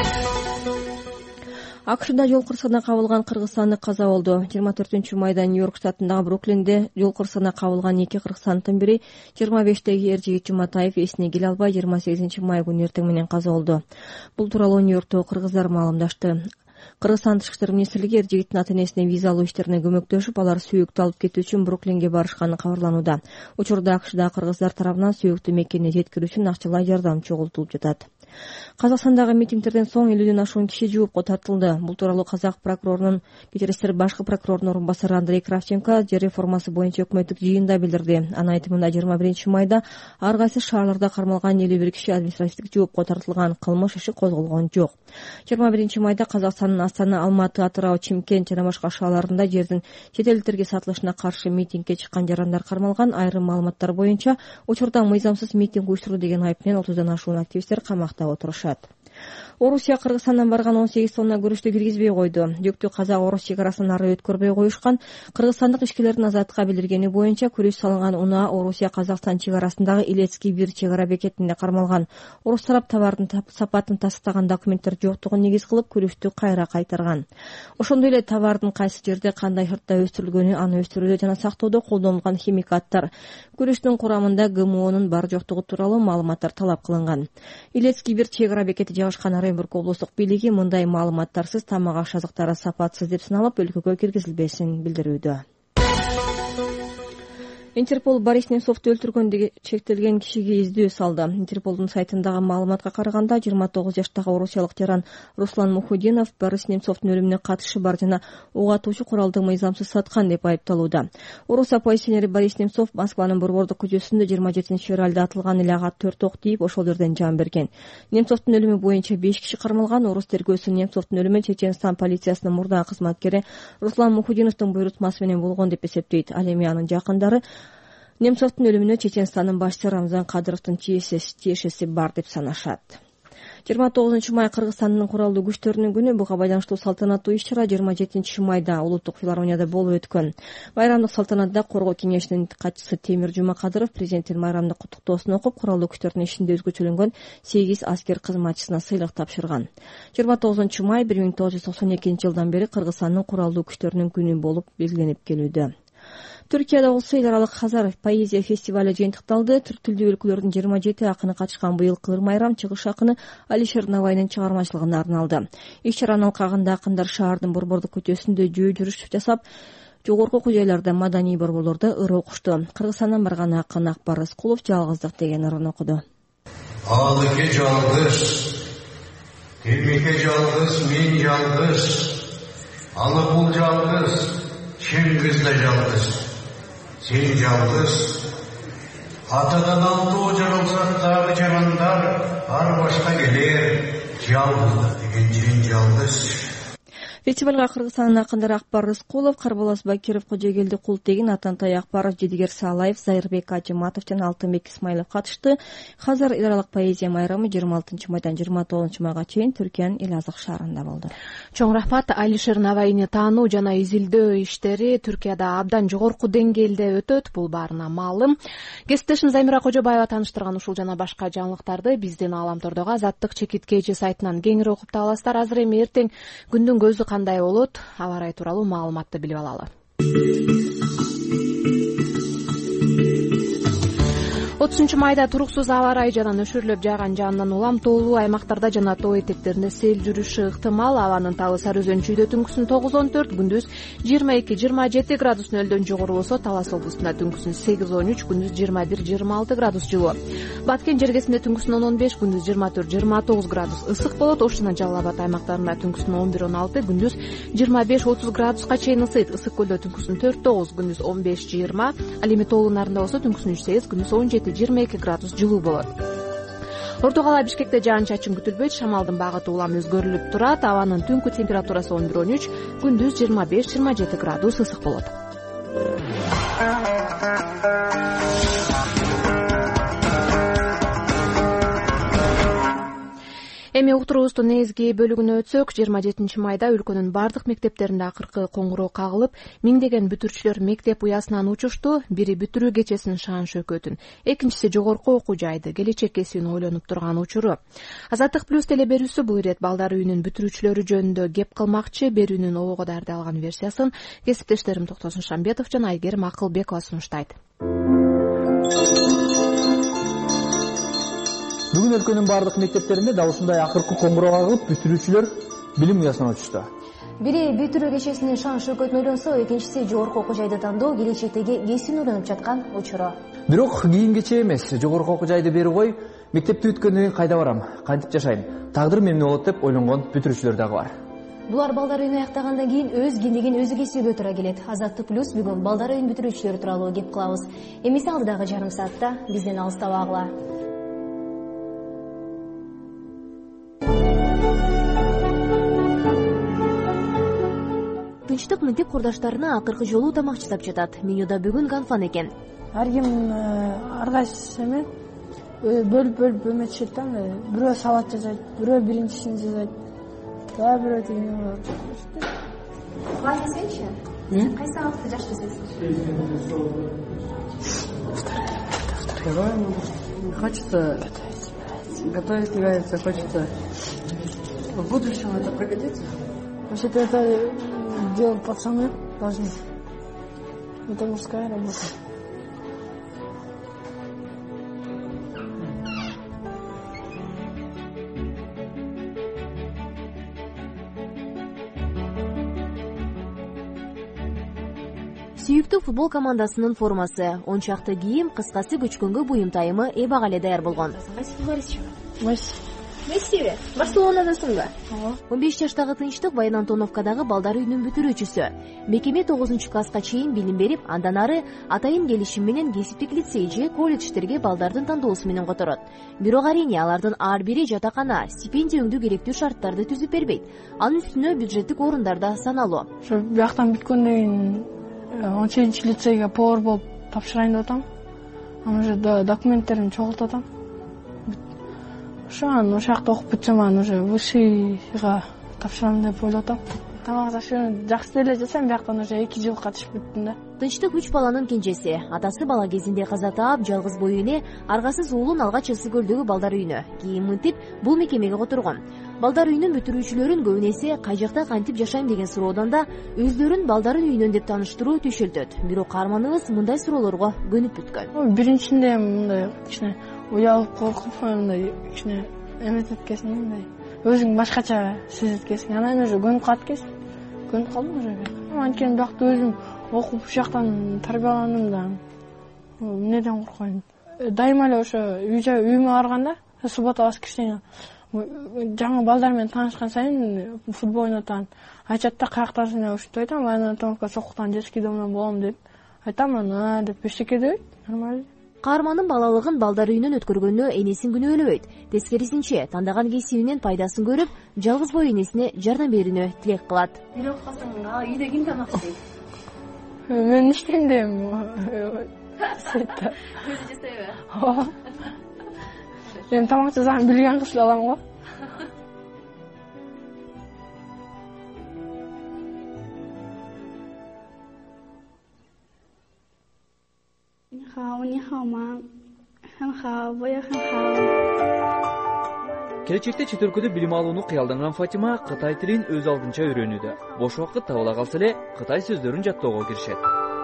АКШда жол кырсыгына кабылган кыргызстандык каза болду. жыйырма төртүнчү майда Нью-Йорк штатындагы Бруклинде жол кырсыгына кабылган эки кыргызстандын бири жыйырма бештеги Эржигит Жуматаев эсине келе албай жыйырма сегизинчи май күнү эртең менен каза болду. Бул тууралуу Нью-Йорктогу кыргыздар маалымдашты. Кыргызстан тышкы иштер министрлиги Эржигиттин ата-энесине виза алуу иштерине көмөктөшүп, алар сүйүктү алып кетүү үчүн Бруклинге барышканы кабарланууда. Учурда АКШдагы кыргыздар тарабынан сүйүктү мекенине жеткирүү үчүн акчалай жардам чогултулуп жатат. Казакстандагы митингдерден соң элүүдөн ашуун киши жоопко тартылды. Бул тууралуу казак прокурорунун кечиресиздер башкы прокурордун орун басары Андрей Кравченко жер реформасы боюнча өкмөттүк жыйында билдирди. Анын айтымында жыйырма биринчи майда ар кайсы шаарларда кармалган элүү бир киши административдик жоопко тартылган, кылмыш иши козголгон жок. жыйырма биринчи майда Казакстандын Астана, Алматы, Атырау, Чимкент жана башка шаарларында жердин чет элдиктерге сатылышына каршы митингге чыккан жарандар кармалган. Айрым маалыматтар боюнча учурда мыйзамсыз митинг уюштурду деген айып менен отуздан ашуун активисттер камакта отурушат. Орусия Кыргызстандан барган он сегиз тонна күрүштү киргизбей койду. Жүктү казак-орус чек арасынан ары өткөрбөй коюшкан. Кыргызстандык ишкерлердин азаттыкка билдиргени боюнча күрүш салынган унаа Орусия Казакстан чек арасындагы Илецкий бир чек ара бекетинде кармалган. Орус тарап товардын сапатын тастыктаган документтер жоктугун негиз кылып күрүштү кайра кайтарган. Ошондой эле товардын кайсы жерде кандай шартта өстүрүлгөнү, аны өстүрүүдө жана сактоодо колдонулган химикаттар, күрүштүн курамында ГМОнун бар жоктугу тууралуу маалыматтар талап кылынган. Илецкий бир чек ара бекети жайгашкан Оренбург облустук бийлиги мындай маалыматтарсыз тамак аш азыктары сапатсыз деп саналып өлкөгө киргизилбесин билдирүүдө. Интерпол Борис Немцовду өлтүргөндө чектелген кишиге издөө салды. Интерполдун сайтындагы маалыматка караганда жыйырма тогуз жаштагы орусиялык жаран Руслан Мухудинов Борис Немцовдун өлүмүнө катышы бар жана ок атуучу куралды мыйзамсыз саткан деп айыпталууда. Орус оппозиционери Борис Немцов Москванын Борбордук көчөсүндө жыйырма жетинчи февралда атылган эле ага төрт ок тийип ошол жерден жан берген. Немцовдун өлүмү боюнча беш киши кармалган. Орус тергөөсү Немцовдун өлүмү Чеченстан полициясынын мурдагы кызматкери Руслан Мухудиновдун буйрутмасы менен болгон деп эсептейт. Ал эми анын жакындары Немцовдун өлүмүнө Чеченстандын башчысы Рамзан Кадыровдун тиешеси бар деп санашат. жыйырма тогузунчу май Кыргызстандын куралдуу күчтөрүнүн күнү. Буга байланыштуу салтанаттуу иш-чара жыйырма жетинчи майда Улуттук филармонияда болуп өткөн. Майрамдык салтанатта Коргоо кеңешинин катчысы Темир Жумакадыров президенттин майрамдык куттуктоосун окуп, куралдуу күчтөрдүн ишинде өзгөчөлөнгөн сегиз аскер кызматчысына сыйлык тапшырган. жыйырма тогузунчу май бир миң тогуз жүз токсон экинчи жылдан бери Кыргызстандын куралдуу күчтөрүнүн күнү болуп белгиленип келүүдө. Түркияда болсо эл аралык Хазар поэзия фестивалы жыйынтыкталды. Түрк тилдүү өлкөлөрдүн жыйырма жети акыны катышкан быйылкы ыр майрам чыгыш акыны Алишер Навайнын чыгармачылыгына арналды. Иш-чаранын алкагында акындар шаардын Борбордук көчөсүндө жөө жүрүш жасап, жогорку окуу жайларда, маданий борборлордо ыр окушту. Кыргызстандан барган акын Акбар Рыскулов жалгыздык деген ырын окуду. Алыке жалгыз, Келмеке жалгыз, мен жалгыз, алы бул жалгыз, Чеңгиз да жалгыз. Сен жалгыз, атадан алды жаралсак дагы жарандар, ар башка келер, жалгыз деген сен жалгыз. Фестивалга Кыргызстандын акындары Акбар Рыскулов, Карбалас Бакиров, Кожойгелди Култегин, Атантай Акбаров, Жедигер Салаев, Зайырбек Ажыматов жана Алтынбек Исмаилов катышты. Хазар эл аралык поэзия майрамы жыйырма алтынчы майдан жыйырма тогузунчу майга чейин Түркиянын Элазык шаарында болду. Чоң рахмат. Алишер Навайны таануу жана изилдөө иштери Түркияда абдан жогорку деңгээлде өтөт. Бул баарына маалым. Кесиптешим Замира Кожобаева тааныштырган ушул жана башка жаңылыктарды биздин Ааламтордогу Азаттык чекиткейчи сайтынан кеңири окуп таба аласыздар. Азыр эми эртең күндүн көзү кандай болот, аба ырайы тууралуу маалыматты билип алалы. отузунчу майда туруксуз аба ырайы жана нөшөрлөп жааган жаандан улам тоолуу аймактарда жана тоо этектеринде сел жүрүшү ыктымал. Абанын табы Сары өзөн чүйдө түнкүсүн тогуз он төрт, күндүз жыйырма эки жыйырма жети градус нөлдөн жогору болсо, Талас облусунда түнкүсүн сегиз он үч, күндүз жыйырма бир жыйырма алты градус жылуу. Баткен жергесинде түнкүсүн он он беш, күндүз жыйырма төрт жыйырма тогуз градус ысык болот. Ош жана Жалал Абад аймактарында түнкүсүн он бир он алты, күндүз жыйырма беш отуз градуска чейин ысыйт. Ысык көлдө түнкүсүн төрт тогуз, күндүз он беш жыйырма, ал эми тоолуу нарында болсо түнкүсүн үч сегиз, күндүз он жети жыйырма эки градус жылуу болот. Орто кала Бишкекте жаан-чачын күтүлбөйт. Шамалдын багыты улам өзгөрүлүп турат. Абанын түнкү температурасы он бир он үч, күндүз жыйырма беш жыйырма жети градус ысык болот. Эми уктуруубуздун негизги бөлүгүнө өтсөк, жыйырма жетинчи майда өлкөнүн бардык мектептеринде акыркы коңгуроо кагылып, миңдеген бүтүрүүчүлөр мектеп уясынан учушту. Бири бүтүрүү кечесинин шаан шөкөтүн, экинчиси жогорку окуу жайды, келечек кесибин ойлонуп турган учуру. Азаттык плюс теле берүүсү бул ирет балдар үйүнүн бүтүрүүчүлөрү жөнүндө кеп кылмакчы. Берүүнүн обого даярдалган версиясын кесиптештерим Токтосун Шамбетов жана Айгерим Акылбекова сунуштайт. Бүгүн өлкөнүн бардык мектептеринде дал ушундай акыркы коңгуроо кагылып, бүтүрүүчүлөр билим уясынан учушту. Бири бүтүрүү кечесинин шаан шөкөтүн ойлонсо, экинчиси жогорку окуу жайды тандоо, келечектеги кесибин ойлонуп жаткан учуру. Бирок кийин кече эмес, жогорку окуу жайды бери кой, Мектепти бүткөндөн кийин кайда барам, кантип жашайм, тагдырым эмне болот деп ойлонгон бүтүрүүчүлөр дагы бар. Булар балдар үйүнү аяктагандан кийин өз кимдигин өзү кесүүгө туура келет. Азаттык плюс бүгүн балдар үйүн бүтүрүүчүлөр тууралуу кеп кылабыз. Эмесе алдыдагы жарым саатта бизден алыстабагыла. Тынчтык мектеп курдаштарына акыркы жолу тамак жасап жатат. Менюда бүгүн ганфан экен. Ар ким ар кайсы эме бөлүп бөлүп эметишет да. Бирөө салат жасайт, бирөө биринчисин жасайт. Да, бирөө тигини. Калай жасайсыңчы? Кайсы тамакты жакшы жасайсың? Хочется готовить, нравится, хочется. В будущем это пригодится? Вообще-то это делать пацаны должны. Это мужская работа. Сүйүктүү футбол командасынын формасы, он чакты кийим, кыскасы көчкөнгө буюм тайымы эбак эле даяр болгон. Кайсы футболистчи? Месси. Мессиби? Барселонадасыңбы? он беш жаштагы Тынчтык Баян Антоновкадагы балдар үйүнүн бүтүрүүчүсү. Мекеме тогузунчу класска чейин билим берип, андан ары атайын келишим менен кесиптик лицей же колледждерге балдардын тандоосу менен которот. Бирок арине алардын ар бири жатакана, стипендия өңдүү керектүү шарттарды түзүп бербейт. Анын үстүнө бюджеттик орундар да саналуу. Ошо бияктан бүткөндөн кийин он сегизинчи лицейге повар болуп тапшырайын деп атам. Анан уже документтеримди чогултуп атам. Ошо анан ошол жакта окуп бүтсөм, анан уже высшийга тапшырам деп ойлоп атам. Тамак ашыгын жакшы эле жасайм, бияктан уже эки жыл катышып бүттүм да. Тынчтык үч баланын кенжеси. Атасы бала кезинде каза таап, жалгыз бой эне аргасыз уулун алгач Ыссы көлдөгү балдар үйүнө, кийин мынтип бул мекемеге которгон. Балдар үйүнүн бүтүрүүчүлөрүн көбүн эсе кай жакта кантип жашайм деген суроодан да өздөрүн балдарын үйүнөн деп тааныштыруу түшөлтөт. Бирок каарманыбыз мындай суроолорго көнүп бүткөн. Биринчинде мындай кичине уялып, коркуп, мындай кичине эметип кеткесиң, мындай өзүң башкача сезип кеткесиң. Анан уже көнүп калат экенсиң. Көнүп калдым уже. Анткени бакта өзүм окуп ушул жактан тарбияландым да. Эмнеден коркойм? Дайыма эле ошо үйүмө барганда, суббота воскресенье жаңы балдар менен таанышкан сайын футбол ойнотам. Айтат да каяктасың деп ушинтип айтам, Баян Антоновка Сокуктан детский домдон болом деп айтам, анан деп эчтеке дебейт, нормально. Каармандын балалыгын балдар үйүнөн өткөргөнү энесин күнөөлөбөйт. Тескерисинче, тандаган кесибинен пайдасын көрүп, жалгыз бой энесине жардам берүүнү тилек кылат. Бирок калсаң, үйдө ким тамак жасайт? Мен иштейм дейм. Өзү жасайбы? Ооба. Мен тамак жасаган билген кыз алам го. Келечекте чет өлкөдө билим алууну кыялданган Фатима кытай тилин өз алдынча үйрөнүүдө. Бош убакыт табыла калса эле кытай сөздөрүн жаттоого киришет.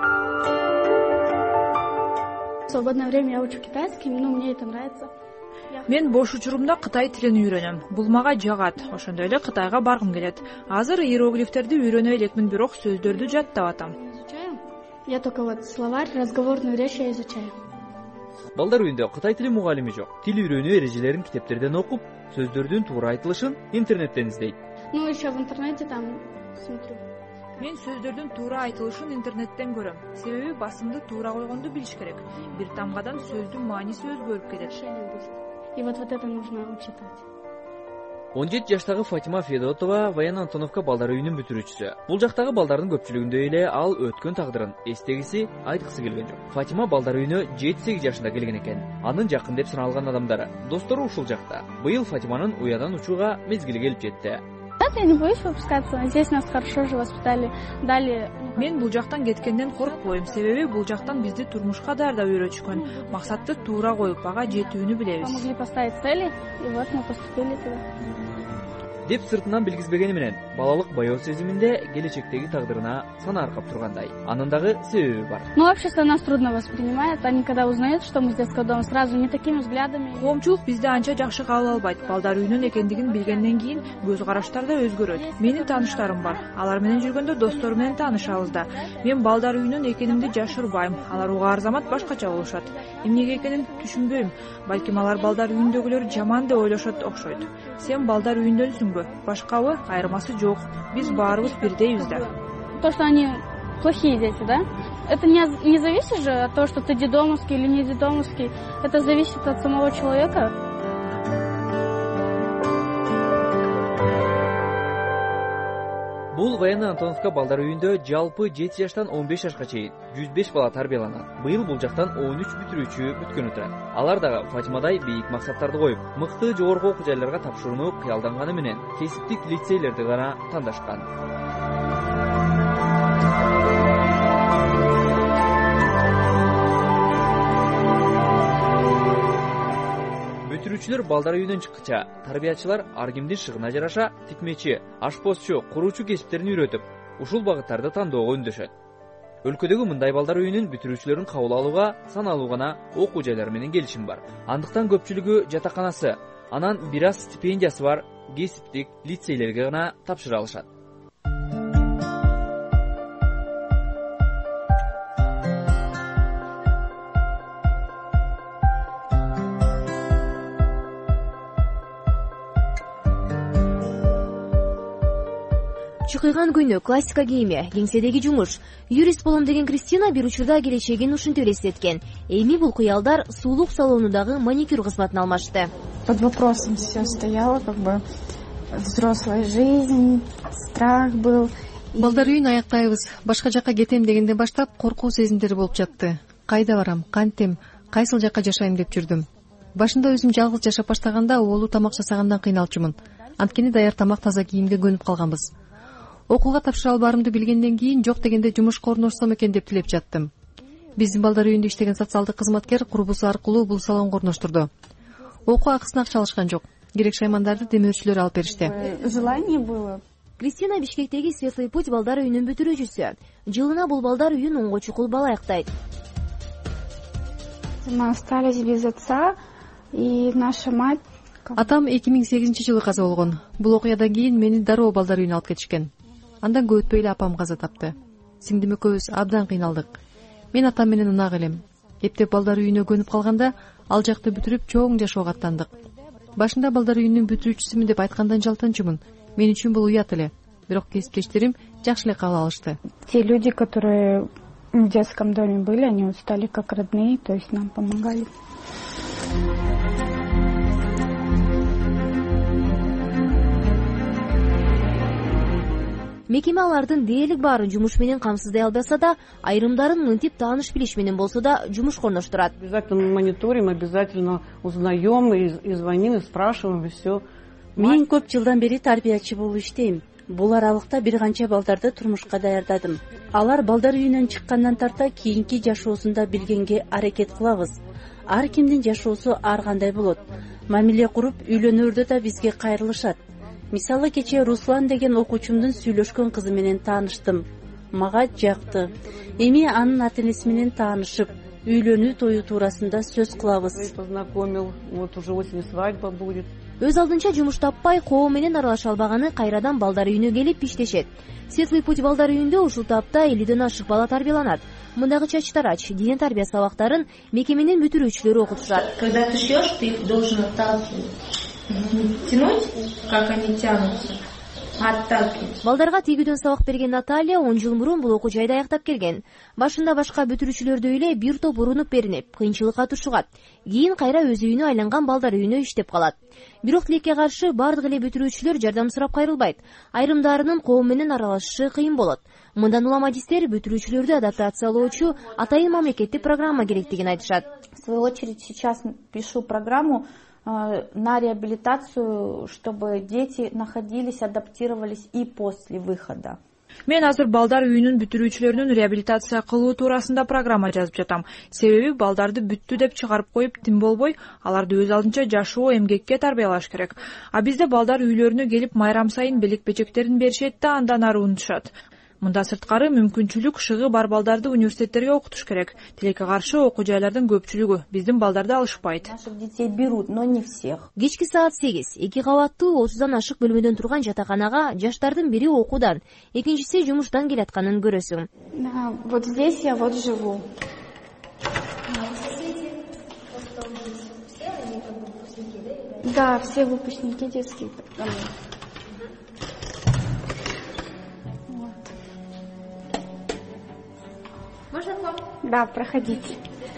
В свободное время я учу китайский, ну мне это нравится. Мен бош учурумда кытай тилин үйрөнөм. Бул мага жагат. Ошондой эле Кытайга баргым келет. Азыр иероглифтерди үйрөнө элекмин, бирок сөздөрдү жаттап атам. Я только вот словарь, разговорную речь я изучаю. Балдар үйүндө кытай тили мугалими жок. Тил үйрөнүү эрежелерин китептерден окуп, сөздөрдүн туура айтылышын интернеттен издейт. Ну еще в интернете там смотрю. Мен сөздөрдүн туура айтылышын интернеттен көрөм. Себеби басымды туура койгонду билиш керек. Бир тамгадан сөздүн мааниси өзгөрүп кетет. И вот вот это нужно учитывать. он жети жаштагы Фатима Федотова Баян Антоновка балдар үйүнүн бүтүрүүчүсү. Бул жактагы балдардын көпчүлүгүндөй эле ал өткөн тагдырын эстегиси, айткысы келген жок. Фатима балдар үйүнө жети сегиз жашында келген экен. Анын жакын деп саналган адамдары, достору ушул жакта. Быйыл Фатиманын уядан учууга мезгили келип жетти. Я не боюсь выпускаться. Здесь нас хорошо же воспитали, дали. Мен бул жактан кеткенден коркпойм, себеби бул жактан бизди турмушка даярдап үйрөтүшкөн. Максатты туура коюп, ага жетүүнү билебиз. Могли поставить цели, и вот мы поступили туда. деп сыртынан билгизбегени менен балалык баяу сезиминде келечектеги тагдырына сана аркап тургандай. Анын дагы себеби бар. Ну, общество нас трудно воспринимает. Они когда узнают, что мы с детского дома, сразу не такими взглядами. Коомчулук бизди анча жакшы кабыл албайт. Балдар үйүнүн экендигин билгенден кийин көз караштар да өзгөрөт. Менин тааныштарым бар. Алар менен жүргөндө достору менен таанышабыз да. Мен балдар үйүнүн экенимди жашырбайм. Алар уга арзамат башкача болушат. Эмнеге экенин түшүнбөйм. Балким алар балдар үйүндөгүлөр жаман деп ойлошот окшойт. Сен балдар үйүндөнсүңбү? Башкабы? Айырмасы жок. Биз баарыбыз бирдейбиз да. То, что они плохие дети, да? Это не, не зависит же от того, что ты детдомовский или не детдомовский. Это зависит от самого человека. Бул Военный Антоновка балдар үйүндө жалпы жети жаштан он беш жашка чейин жүз беш бала тарбияланат. Быйыл бул жактан он үч бүтүрүүчү бүткөн турат. Алар дагы Фатимадай бийик максаттарды коюп, мыкты жогорку окуу жайларга тапшырууну кыялданганы менен кесиптик лицейлерди гана тандашкан. Бүтүрүүчүлөр балдар үйүнөн чыккыча тарбиячылар ар кимдин шыгына жараша тикмечи, ашпозчу, куруучу кесиптерин үйрөтүп, ушул багыттарды тандоого үндөшөт. Өлкөдөгү мындай балдар үйүнүн бүтүрүүчүлөрүн кабыл алууга саналуу гана окуу жайлар менен келишим бар. Андыктан көпчүлүгү жатаканасы, анан бир аз стипендиясы бар кесиптик лицейлерге гана тапшыра алышат. Чыкыган күнү, классика кийими, кеңседеги жумуш. Юрист болом деген Кристина бир учурда келечегин ушинтип элестеткен. Эми бул кыялдар сулук салонундагы маникюр кызматын алмашты. Под вопросом все стояло, как бы взрослая жизнь, страх был. Балдар үйүн аяктайбыз. Башка жакка кетем дегенде баштап коркуу сезимдери болуп жатты. Кайда барам, кантем, кайсыл жакка жашайм деп жүрдүм. Башында өзүм жалгыз жашап баштаганда оолу тамак жасагандан кыйналчумун. Анткени даяр тамак, таза кийимге көнүп калганбыз. Окууга тапшыра албаарымды билгенден кийин жок дегенде жумушка орношсом экен деп тилеп жаттым. Биздин балдар үйүндө иштеген социалдык кызматкер курбусу аркылуу бул салонго орноштурду. Окуу акысын акча алышкан жок. Керек шаймандарды демөөрчүлөр алып беришти. Желание было. Кристина Бишкектеги Светлый путь балдар үйүнүн бүтүрүүчүсү. Жылына бул балдар үйүн онго чукул бала аяктайт. Мы остались без отца, и наша мать. Атам эки миң сегизинчи жылы каза болгон. Бул окуядан кийин мени дароо балдар үйүнө алып кетишкен. Андан көп өтпөй эле апам каза тапты. Сиңдим экөөбүз абдан кыйналдык. Мен атам менен унак элем. Эптеп балдар үйүнө көнүп калганда ал жакты бүтүрүп чоң жашоого аттандык. Башында балдар үйүнүн бүтүрүүчүсүмүн деп айткандан жалтанчумун. Мен үчүн бул уят эле. Бирок кесиптештерим жакшы эле кабыл алышты. Те люди, которые в детском доме были, они стали как родные, то есть нам помогали. Мекеме алардын дээрлик баарын жумуш менен камсыздай албаса да, айрымдарын мынтип тааныш билиш менен болсо да жумушка орноштурат. Обязательно мониторим, обязательно узнаем и звоним, и спрашиваем, и все. Мен көп жылдан бери тарбиячы болуп иштейм. Бул аралыкта бир канча балдарды турмушка даярдадым. Алар балдар үйүнөн чыккандан тарта кийинки жашоосунда билгенге аракет кылабыз. Ар кимдин жашоосу ар кандай болот. Мамиле куруп үйлөнөрдө да бизге кайрылышат. Мисалы кече Руслан деген окуучумдун сүйлөшкөн кызы менен тааныштым. Мага жакты. Эми анын ата-энеси менен таанышып, үйлөнүү тою туурасында сөз кылабыз. Познакомил, вот уже осенью свадьба будет. Өз алдынча жумуш таппай, коом менен аралаша албаганы кайрадан балдар үйүнө келип иштешет. Светлый путь балдар үйүндө ушул тапта элүүдөн ашык бала тарбияланат. Мындагы чачтарач, дене тарбия сабактарын мекеменин бүтүрүүчүлөрү окутушат. Когда ты шьешь, ты должен отталкивать. Тянуть, как они тянутся. Балдарга тигүүдөн сабак берген Наталья он жыл мурун бул окуу жайда аяктап келген. Башында башка бүтүрүүчүлөрдөй эле бир топ урунуп беринип, кыйынчылыкка туршугат. Кийин кайра өз үйүнө айланган балдар үйүнө иштеп калат. Бирок тилекке каршы бардык эле бүтүрүүчүлөр жардам сурап кайрылбайт. Айрымдарынын коом менен аралашышы кыйын болот. Мындан улам адистер бүтүрүүчүлөрдү адаптациялоочу атайын мамлекеттик программа керектигин айтышат. В свою очередь сейчас пишу программу на реабилитацию, чтобы дети находились, адаптировались и после выхода. Мен азыр балдар үйүнүн бүтүрүүчүлөрүнүн реабилитация кылуу туурасында программа жазып жатам. Себеби балдарды бүттү деп чыгарып коюп тим болбой, аларды өз алдынча жашоо, эмгекке тарбиялаш керек. А бизде балдар үйлөрүнө келип майрам сайын белек-бечектерин беришет да андан ары унутушат. Мында сырткары мүмкүнчүлүк шыгы бар балдарды университеттерге окутуш керек. Тилекке каршы окуу жайлардын көпчүлүгү биздин балдарды алышпайт. Наших детей берут, но не всех. Кечки саат сегиз, эки кабаттуу отуздан ашык бөлмөдөн турган жатаканага жаштардын бири окуудан, экинчиси жумуштан келатканын көрөсүң. Да, вот здесь я вот живу. Да, все выпускники детских домов. Можно к вам? Да, проходите.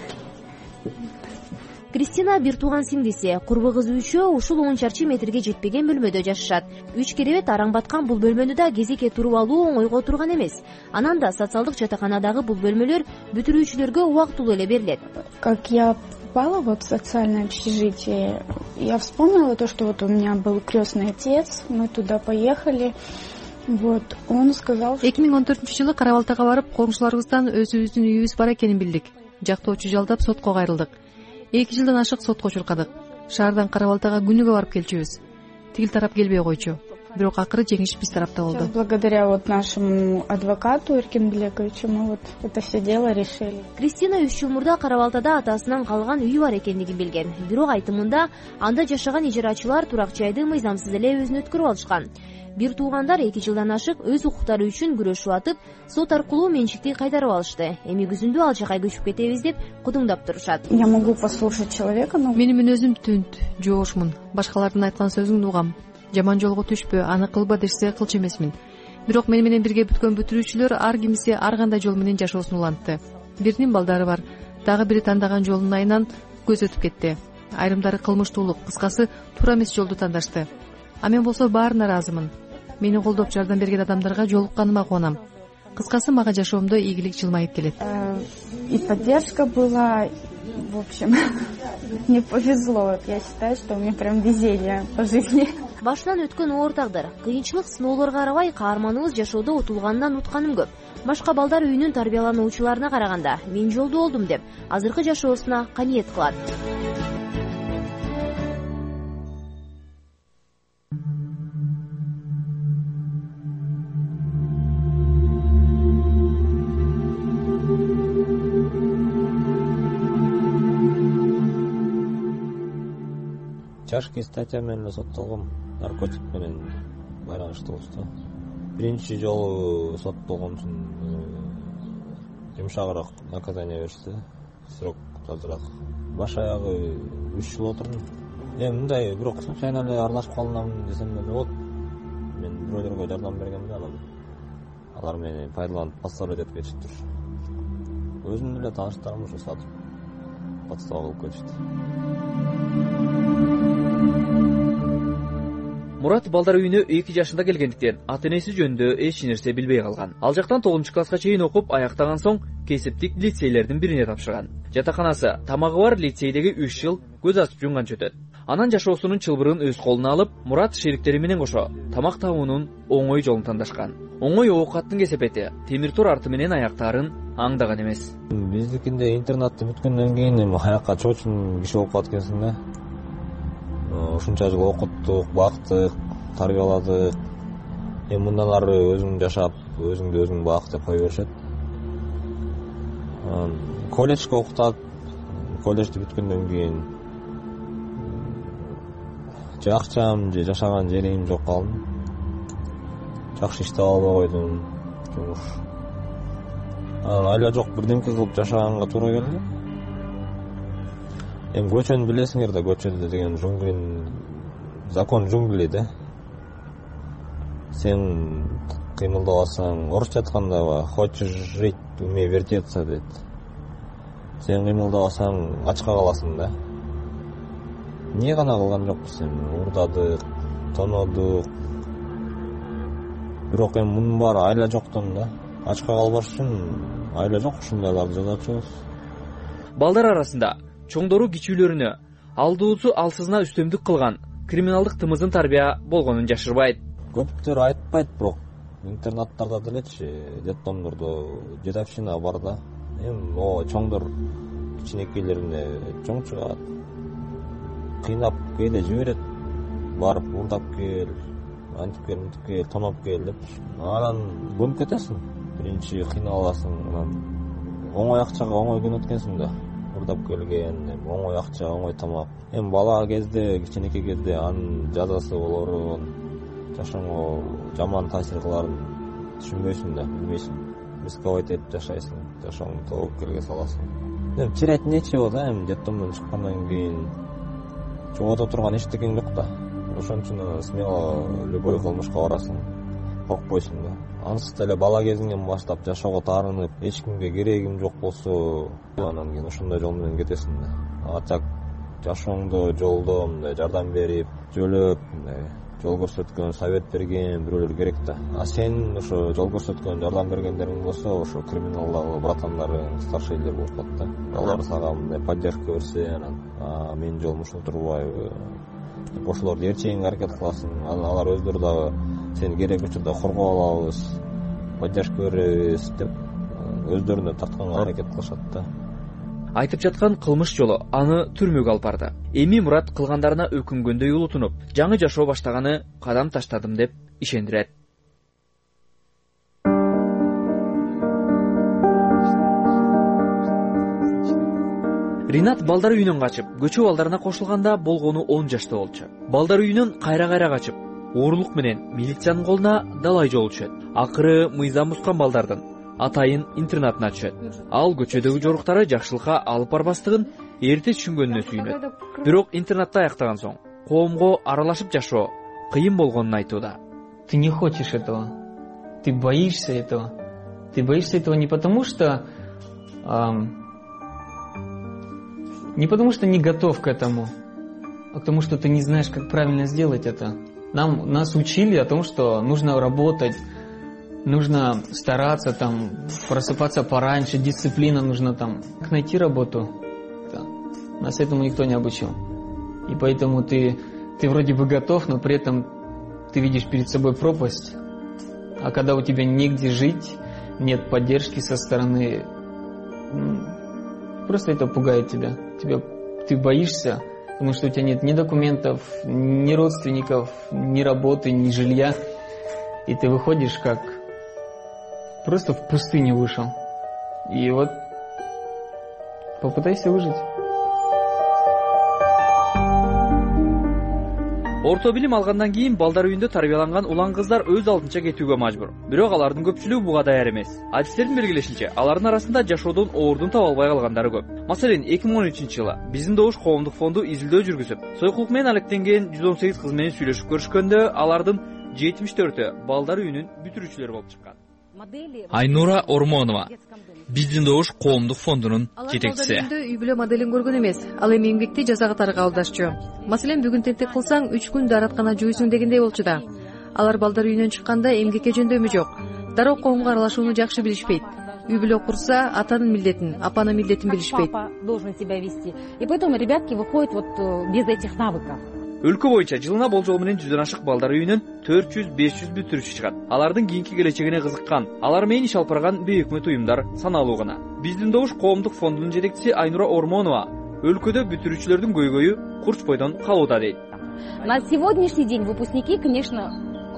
Кристина бир тууган сиңдиси, курбу кызы үчөө ушул он чарчы метрге жетпеген бөлмөдө жашашат. Үч керебет араң баткан бул бөлмөнү да кезекке туруп алуу оңойго турган эмес. Анан да социалдык жатаканадагы бул бөлмөлөр бүтүрүүчүлөргө убактылуу эле берилет. Как я попала вот в социальное общежитие, я вспомнила то, что вот у меня был крестный отец, мы туда поехали. Вот, он сказал, что... эки миң он төртүнчү жылы Кара Балтага барып, коңшуларыбыздан өзүбүздүн үйүбүз бар экенин билдик. Жактоочу жалдап сотко кайрылдык. эки жылдан ашык сотко чуркадык. Шаардан Кара Балтага күнүгө барып келчүбүз. Тигил тарап келбей койчу. Бирок акыры жеңиш биз тарапта болду. Благодаря вот нашему адвокату Эркинбековичу мы вот это все дело решили. Кристина үч жыл мурда Кара Балтада атасынан калган үйү бар экендигин билген. Бирок айтымында анда жашаган ижарачылар турак жайды мыйзамсыз эле өзүнө өткөрүп алышкан. Бир туугандар эки жылдан ашык өз укуктары үчүн күрөшүп атып, сот аркылуу менчикти кайтарып алышты. Эми күзүндө ал жака көчүп кетебиз деп кудуңдап турушат. Я могу послушать человека, но Мен өзүм түнт, жоошмун. Башкалардын айткан сөзүн угам. Жаман жолго түшпө, аны кылба дешсе кылчу эмесмин. Бирок мен менен бирге бүткөн бүтүрүүчүлөр ар кимиси ар кандай жол менен жашоосун улантты. Биринин балдары бар, дагы бири тандаган жолунун айынан көз өтүп кетти. Айрымдары кылмыштуулук, кыскасы туура эмес жолду тандашты. А мен болсо баарына ыраазымын. Мени колдоп жардам берген адамдарга жолукканыма кубанам. Кыскасы мага жашоомдо ийгилик жылмайып келет. И поддержка была, в общем, мне повезло. Я считаю, что у меня прям везение по жизни. Башынан өткөн оор тагдыр, кыйынчылык, сыноолорго карабай каарманыбыз жашоодо утулгандан утканым көп. Башка балдар үйүнүн тарбиялануучуларына караганда мен жолду болдум деп азыркы жашоосуна каниет кылат. Тяжкий статья менен соттолгом, наркотик менен байланыштуу болчу. Биринчи жолу соттолгон үчүн жумшагыраак наказание беришти, срок азыраак. Баш аягы үч жыл отурдум. Эми мындай бирок случайно эле аралашып калдым десем деле болот. Мен бирөөлөргө жардам бергенде алар алар мени пайдаланып подставлять этип кетиштир. Өзүмдүн эле тааныштарым ушу сатып подстава кылып кетишти. Мурат балдар үйүнө эки жашында келгендиктен ата энеси жөнүндө эч нерсе билбей калган. Ал жактан тогузунчу класска чейин окуп, аяктаган соң кесиптик лицейлердин бирине тапшырган. Жатаканасы тамагы бар лицейдеги үч жыл көз ачып жумганча өтөт. Анан жашоосунун чылбырын өз колуна алып, Мурат шериктери менен кошо тамак табуунун оңой жолун тандашкан. Оңой оокаттын кесепети темир тор арты менен аяктаарын аңдаган эмес. Биздикинде интернатты бүткөндөн кийин эми аякка чоочун киши болуп калат экенсиң да. Ушунча жыл окуттук, бактык, тарбияладык. Эми мындан ары өзүң жашап, өзүңдү өзүң бак деп кое беришет. Колледжге окутат. Колледжди бүткөндөн кийин же акчам, же жашаган жерим жок калдым. Жакшы иш таба албай койдум. Жумуш. Айла жок, бирдемке кылып жашаганга туура келди. Эми көчөнү билесиңер да, көчөдө деген жунгулин закон жунгли да. Сен кыймылдабасаң, орусча айтканда хочешь жить, умей вертеться дейт. Сен кыймылдабасаң ачка каласың да. Эмне гана кылган жокпуз эми, урдадык, тонодук. Бирок эми мунун баары айла жоктон да. Ачка калбаш үчүн айла жок, ушундайларды жазачубуз. Балдар арасында чоңдору кичүүлөрүнө алдуусу алсызына үстөмдүк кылган криминалдык тымыздын тарбия болгонун жашырбайт. Көптөр айтпайт, бирок интернаттарда делечи детдомдордо жетекчина бар да. Эми могу чоңдор кичинекейлерине чоң чыгат. Кыйнап кээде жиберет. Барып урдап кел, антип кел, мынтип кел, тонап кел деп. Анан көнүп кетесиң. Биринчи кыйналасың, анан оңой акчага оңой күн өткөнсүң да. Урдап келген, оңой акча, оңой тамак. Эми бала кезде, кичинекей кезде анын жазасы болорун, жашооңо жаман таасир кыларын түшүнбөйсүң да, билбейсиң. Рисковать этип жашайсың, жашооңду тобокелге саласың. Эми терять нечего да, эми детдомдон чыккандан кийин жогото турган эчтекең жок да. Ошон үчүн смело любой кылмышка барасың, коркпойсуң да. Ансыз эле бала кезиңден баштап жашоого таарынып, эч кимге керегим жок болсо, анан кийин ошондой жол менен кетесиң да. Ачак жашооңдо жолдо мындай жардам берип, жөлөп, мындай жол көрсөткөн, совет берген бирөөлөр керек да. А сен ошо жол көрсөткөн, жардам бергендериң болсо, ошо криминалдагы братандарың, старшейлер болуп калат да. Алар сага мындай поддержка берсе, анан менин жолум ушул турбайбы? Ошолорду эрчегиңе аракет кыласың. Анан алар өздөрү дагы сени керек учурда коргоп алабыз, поддержка беребиз деп өздөрүнө тартканга аракет кылышат да. Айтып жаткан кылмыш жолу аны түрмөгө алып барды. Эми Мурат кылгандарына өкүнгөндөй улутунуп, жаңы жашоо баштаганы кадам таштадым деп ишендирет. Ринат балдар үйүнөн качып, көчө балдарына кошулганда болгону он жашта болчу. Балдар үйүнөн кайра-кайра качып, оорлук менен милициянын колуна далай жолу түшөт. Акыры мыйзам бускан балдардын атайын интернатына түшөт. Ал көчөдөгү жоруктары жакшылыкка алып барбастыгын эрте түшүнгөнүнө сүйүнөт. Бирок интернатта аяктаган соң коомго аралашып жашоо кыйын болгонун айтууда. Ты не хочешь этого. Ты боишься этого. Ты боишься этого не потому, что Не потому, что не готов к этому, а потому, что ты не знаешь, как правильно сделать это. Нам, нас учили о том, что нужно работать, нужно стараться, там, просыпаться пораньше, дисциплина нужно там. Как найти работу? Да. Нас этому никто не обучил. И поэтому ты, ты вроде бы готов, но при этом ты видишь перед собой пропасть. А когда у тебя негде жить, нет поддержки со стороны... Просто это пугает тебя. тебя. Ты боишься, потому что у тебя нет ни документов, ни родственников, ни работы, ни жилья. И ты выходишь как... Просто в пустыню вышел. И вот попытайся выжить. Орто билим алгандан кийин балдар үйүндө тарбияланган улан кыздар өз алдынча кетүүгө мажбур. Бирок алардын көпчүлүгү буга даяр эмес. Адистердин белгилешинче, алардын арасында жашоодон оордун таба албай калгандары көп. Маселен, эки миң он үчүнчү жылы Биздин добуш коомдук фонду изилдөө жүргүзүп, сойкулук менен алектенген жүз он сегиз кыз менен сүйлөшүп көрүшкөндө, алардын жетимиш төртү балдар үйүнүн бүтүрүүчүлөрү болуп чыккан. Айнура Ормонова, Биздин добуш коомдук фондунун жетекчиси. Алар балдар үй бүлө моделин көргөн эмес, ал эми эмгекти жаза катары кабылдашчу. Маселен, бүгүн тентек кылсаң үч күн даараткана жуйсуң дегендей болчу да. Алар балдар үйүнөн чыкканда эмгекке жөндөмү жок. Дароо коомго аралашууну жакшы билишпейт. Үй бүлө курса, атанын милдетин, апанын милдетин билишпейт. Должен себя вести. И поэтому ребятки выходят вот без этих навыков. Өлкө боюнча жылына болжол менен жүздөн ашык балдар үйүнөн төрт жүз беш жүз бүтүрүүчү чыгат. Алардын кийинки келечегине кызыккан, алар менен иш алып барган бейөкмөт уюмдар саналуу гана. Биздин добуш коомдук фондунун жетекчиси Айнура Ормонова өлкөдө бүтүрүүчүлөрдүн көйгөйү курч бойдон калууда дейт. На сегодняшний день выпускники, конечно,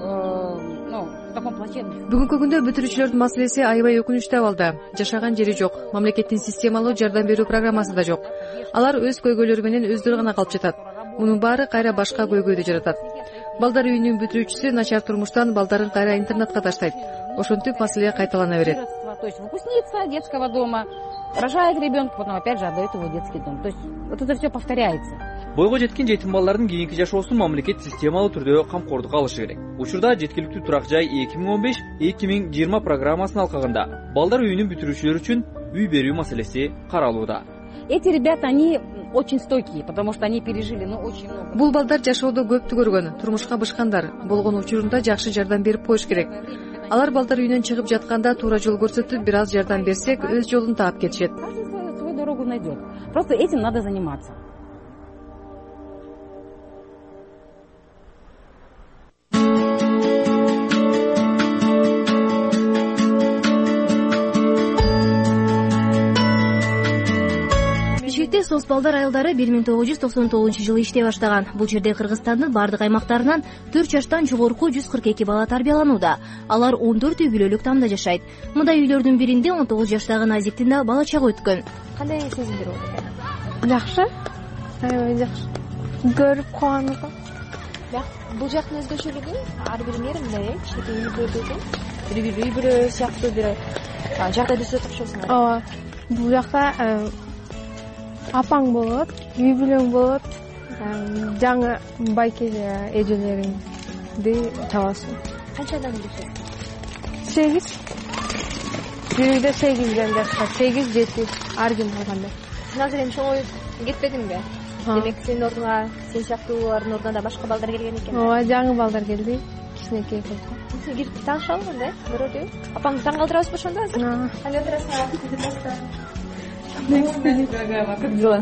ну, в таком плачевном. Бүгүнкү күндө бүтүрүүчүлөрдүн маселеси аябай өкүнүчтүү абалда. Жашаган жери жок, мамлекеттин системалуу жардам берүү программасы да жок. Алар өз көйгөйлөрү менен өздөрү гана калып жатат. Мунун баары кайра башка көйгөйдү жаратат. Балдар үйүнүн бүтүрүүчүсү начар турмуштан балдарын кайра интернатка таштайт. Ошентип маселе кайталана берет. То есть выпускница детского дома рожает ребенка, потом опять же отдает его в детский дом. То есть вот это все повторяется. Бойго жеткен жетим балдардын кийинки жашоосун мамлекет системалуу түрдө камкордукка алышы керек. Учурда жеткиликтүү турак жай эки миң он беш эки миң жыйырма программасынын алкагында балдар үйүнүн бүтүрүүчүлөр үчүн үй берүү маселеси каралууда. Эти ребята, они очень стойкие, потому что они пережили, ну, очень много. Бул балдар жашоодо көптү көргөн, турмушка бышкандар. Болгон учурунда жакшы жардам берип коюш керек. Алар балдар үйүнөн чыгып жатканда туура жол көрсөтүп, бир аз жардам берсек, өз жолун таап кетишет. Каждый свою дорогу найдет. Просто этим надо заниматься. сос балдар айылдары бир миң тогуз жүз токсон тогузунчу жылы иштей баштаган. Бул жерде Кыргызстандын бардык аймактарынан төрт жаштан жогорку жүз кырк эки бала тарбияланууда. Алар он төрт үй бүлөлүк тамда жашайт. Мындай үйлөрдүн биринде он тогуз жаштагы Назиктин да бала чагы өткөн. Кандай сезимдер болду экен? Жакшы, аябай жакшы. Көрүп кубандым. Бул жактын өзгөчөлүгү ар бир мери мындай э кичинекей үйлөрдө бир бир үй бүлө сыяктуу бир жагдайда өсөт окшойсуңар. Ооба. Бул жакта апаң болот, үй бүлөң болот, жаңы байке эжелериңди табасың. Канча адам жашайт? Сегиз. Бир үйдө сегизден жашайт. Сегиз, жети ар ким калгандай. Сен азыр эми чоңоюп кетпедиңби? Демек сенин ордуңа сен сыяктуулардын ордуна да башка балдар келген экен. Ооба, жаңы балдар келди. Кичинекей кыз. Сен кирип таанышабы анда? Көрөдү. Апаңды таң калтырабызбы ошондо азыр? Кандай отурасың? Как дела?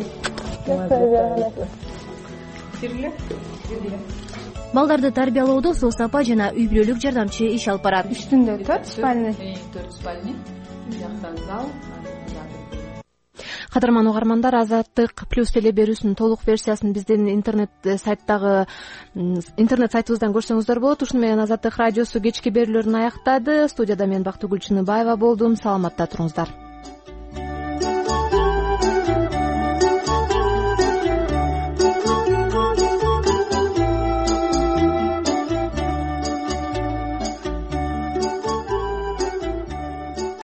Балдарды тарбиялоодо сос апа жана үй бүлөлүк жардамчы иш алып барат. Үстүндө төрт спальный. төрт спальный. Жактан зал. Кадырман угармандар, Азаттык плюс теле берүүсүнүн толук версиясын биздин интернет сайттагы интернет сайтыбыздан көрсөңүздөр болот. Ушуну менен Азаттык радиосу кечки берүүлөрүн аяктады. Студияда мен Бактыгүл Чыныбаева болдум. Саламатта туруңуздар.